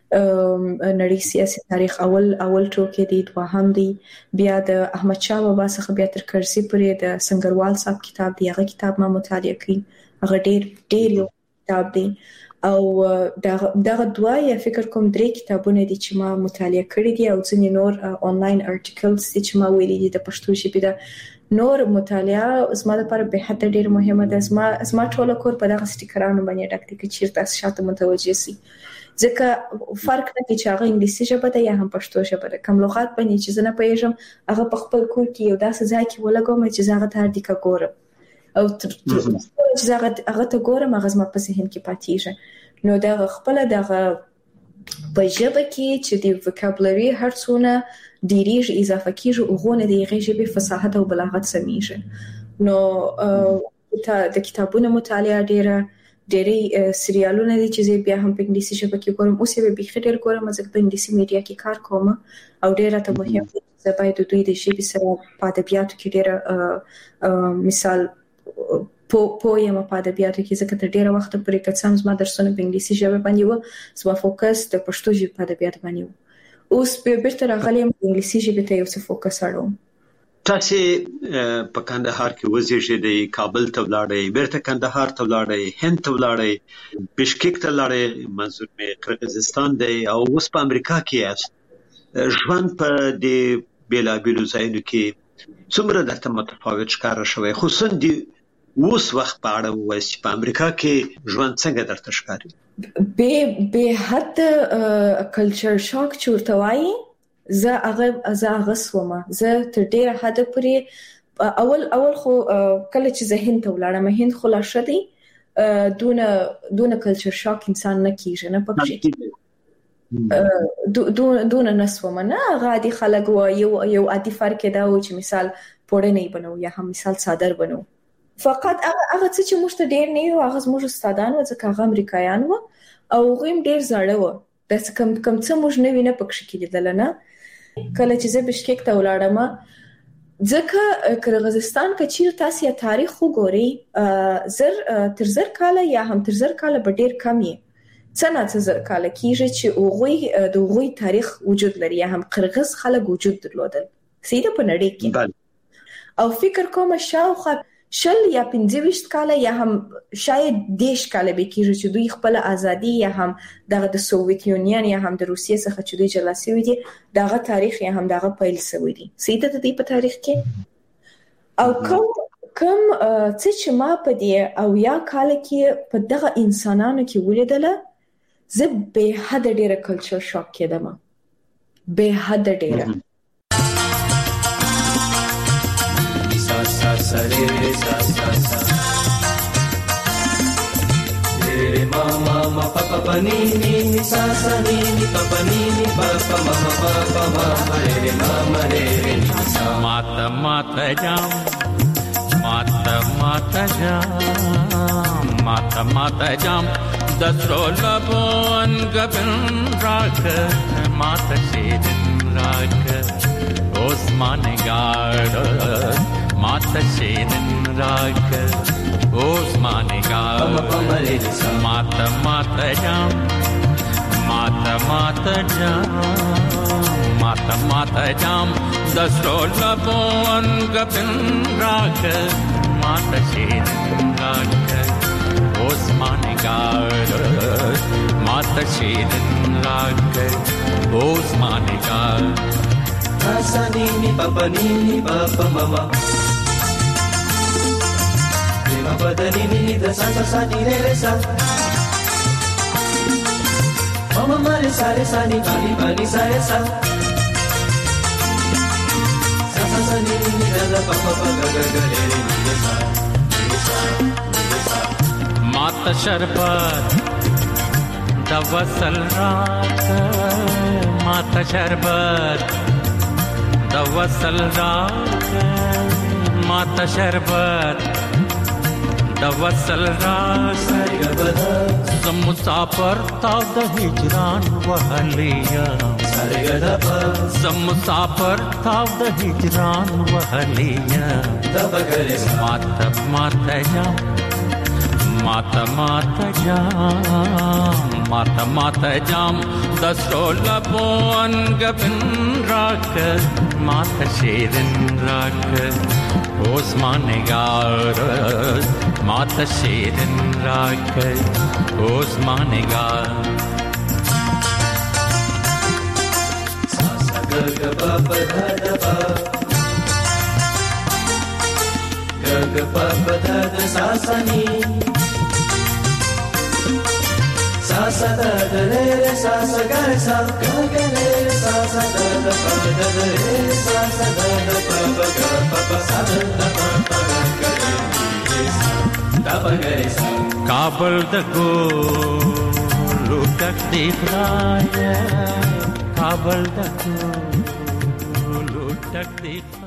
نړۍ سیاسي تاریخ اول اول ټوکې دي دوهم دي بیا د احمد شاه بابا څخه بیا تر کرزي پورې د سنگروال صاحب کتاب دی هغه کتاب ما مطالعه کړی هغه ډېر ډېر یو کتاب دی او دغه دوا یا فکر کوم درې کتابونه دي چې ما مطالعه کړی دي او ځینې نور آنلاین ارټیکلز چې ما ویلي دي د پښتو ژبې د نور مطالعه زما لپاره به حد ډېر مهمه ده زما زما ټول کور په دغه سټیکرانو باندې ډک دي چې چیرته شاته متوجه سي ځکه فرق نه کوي چې هغه انګلیسي ژبه ده یا هم پښتو ژبه ده کوم لغات باندې چې زه نه پوهیږم هغه په خپل کور کې یو داسې ځای کې ولګوم چې زه هغه ته اړتیا ګورم او چې زه هغه ته ګورم هغه زما په ذهن کې پاتېږي نو دا خپل دغه په ژبه کې چې د وکابولري هر څونه ډیریږي اضافه کیږي او غونه د هغې ژبې فصاحت او بلاغت سمېږي نو د کتابونو مطالعه ډیره ډېری سریالونه دي چې زه بیا هم په انګلیسي ژبه کې ګورم اوس یې به ډېر ګورم ځکه په انګلیسي میډیا کې کار کوم او ډېر ته مهم دي چې باید د دوی د ژبې سره په ادبیاتو کې ډېر مثال په پویم په ادبیاتو کې ځکه تر ډېر وخت پورې کڅم زما درسونه په انګلیسي ژبه باندې و زما فوکس د پښتو ژبې په ادبیات باندې و اوس به بیرته راغلم په انګلیسي ژبه ته یو څه فوکس اړوم تاسو په کندهار کې وزیږېدئ کابل ته ولاړئ بیرته کندهار ته ولاړئ هند ته ولاړئ بشکیک ته ولاړئ منظور مې قرغیزستان دی او اوس په امریکا کې یاست ژوند په دې بیلابیلو ځایونو کې څومره درته متفاوت ښکاره شوی خصوصا د اوس وخت په اړه ووایئ چې په امریکا کې ژوند څنګه درته ښکاري به به حد کلچر شاک چې ورته وایي زه هغه زه هغه سومه زه تر ډیره حد پورې اول اول خو کله چې زه هند ته ولاړم هند خو لا شدي دونه دونه کلچر شاک انسان نه کیږي نه پکې دونه دونه نسومه نه غادي خلک و یو یو عادي فرق دا و چې مثال پوره نه بنو یا هم مثال صادر بنو فقط هغه څه چې موږ ته ډیر نه یو هغه موږ استادان و ځکه هغه امریکایان و او غیم ډیر زړه و د کم کم څه موږ نه وینه پکې کېدل نه کله چې زه بشکیک ته ولاړم ځکه قرغیزستان کې چې تاسو یې تاریخ وګورئ زر تر زر کاله یا هم تر زر کاله به ډیر کم یې څه نه څه زر کاله کېږي چې هغوی د هغوی تاریخ وجود لري یا هم قرغیز خلک وجود درلودل سیده په نړۍ کې او فکر کوم شاوخوا شل یا پنځه ویشت کاله یا هم شاید دیش کاله به کېږي چې دوی خپل ازادي یا هم دغه د سوویت یونین یا هم د روسیې څخه چې دوی جلا شوي دي دغه تاریخ یا هم دغه پیل شوی دي سیده د دې په تاریخ کې او کوم کوم څه چې ما په دې او یا کاله کې په دغه انسانانو کې ولیدله زه به حد ډیره کلچر شاک کېدم به حد ډیره sa re re sa sa sa re re ma ma ma pa pa pa ni ni ni sa sa ni ni pa pa ni ni pa pa ma ma pa pa ma re re ma ma re re ni sa mata mata jam mata mata jam mata mata jam dasro labon gabin rak mata shedin rak osman gard mata shedin rak osman gard mata mata jam mata mata jam mata mata jam dasro labon gabin rak mata shedin rak osman gard mata shedin rak osman gard sa ni ni pa pa ni ni pa pa ma ma ni ma pa da ni ni da sa sa sa ni re re sa ma ma ma re sa re sa ni pa ni pa ni sa re sa sa sa sa ni ni da da pa pa pa ga ga ga re re ni sa ni sa ni sa mata sharbat da wasal raat mata sharbat da wasal raat mata sharbat da wasal raat zam musafir ta da hijran wahliya zam musafir ta da hijran wahliya mata mata jam माता माता जाम माता माता जाम दसोला बोन गबन राक माता शेरन राक ओस्माने गार माता शेरन राक ओस्माने गार सा सा ग ग प प ध ध प ग ग प प ध ध सा सा नी सा सा ध ध रे रे सा सा ग रे सा ग ग रे सा सा ध ध प ध ध रे सा सा ध ध प प ग प प सा ध ध प प ग रे रे सा ध प ग रे सा काबल द गो लुटक दिखराय काबल द गो लुटक दिखराय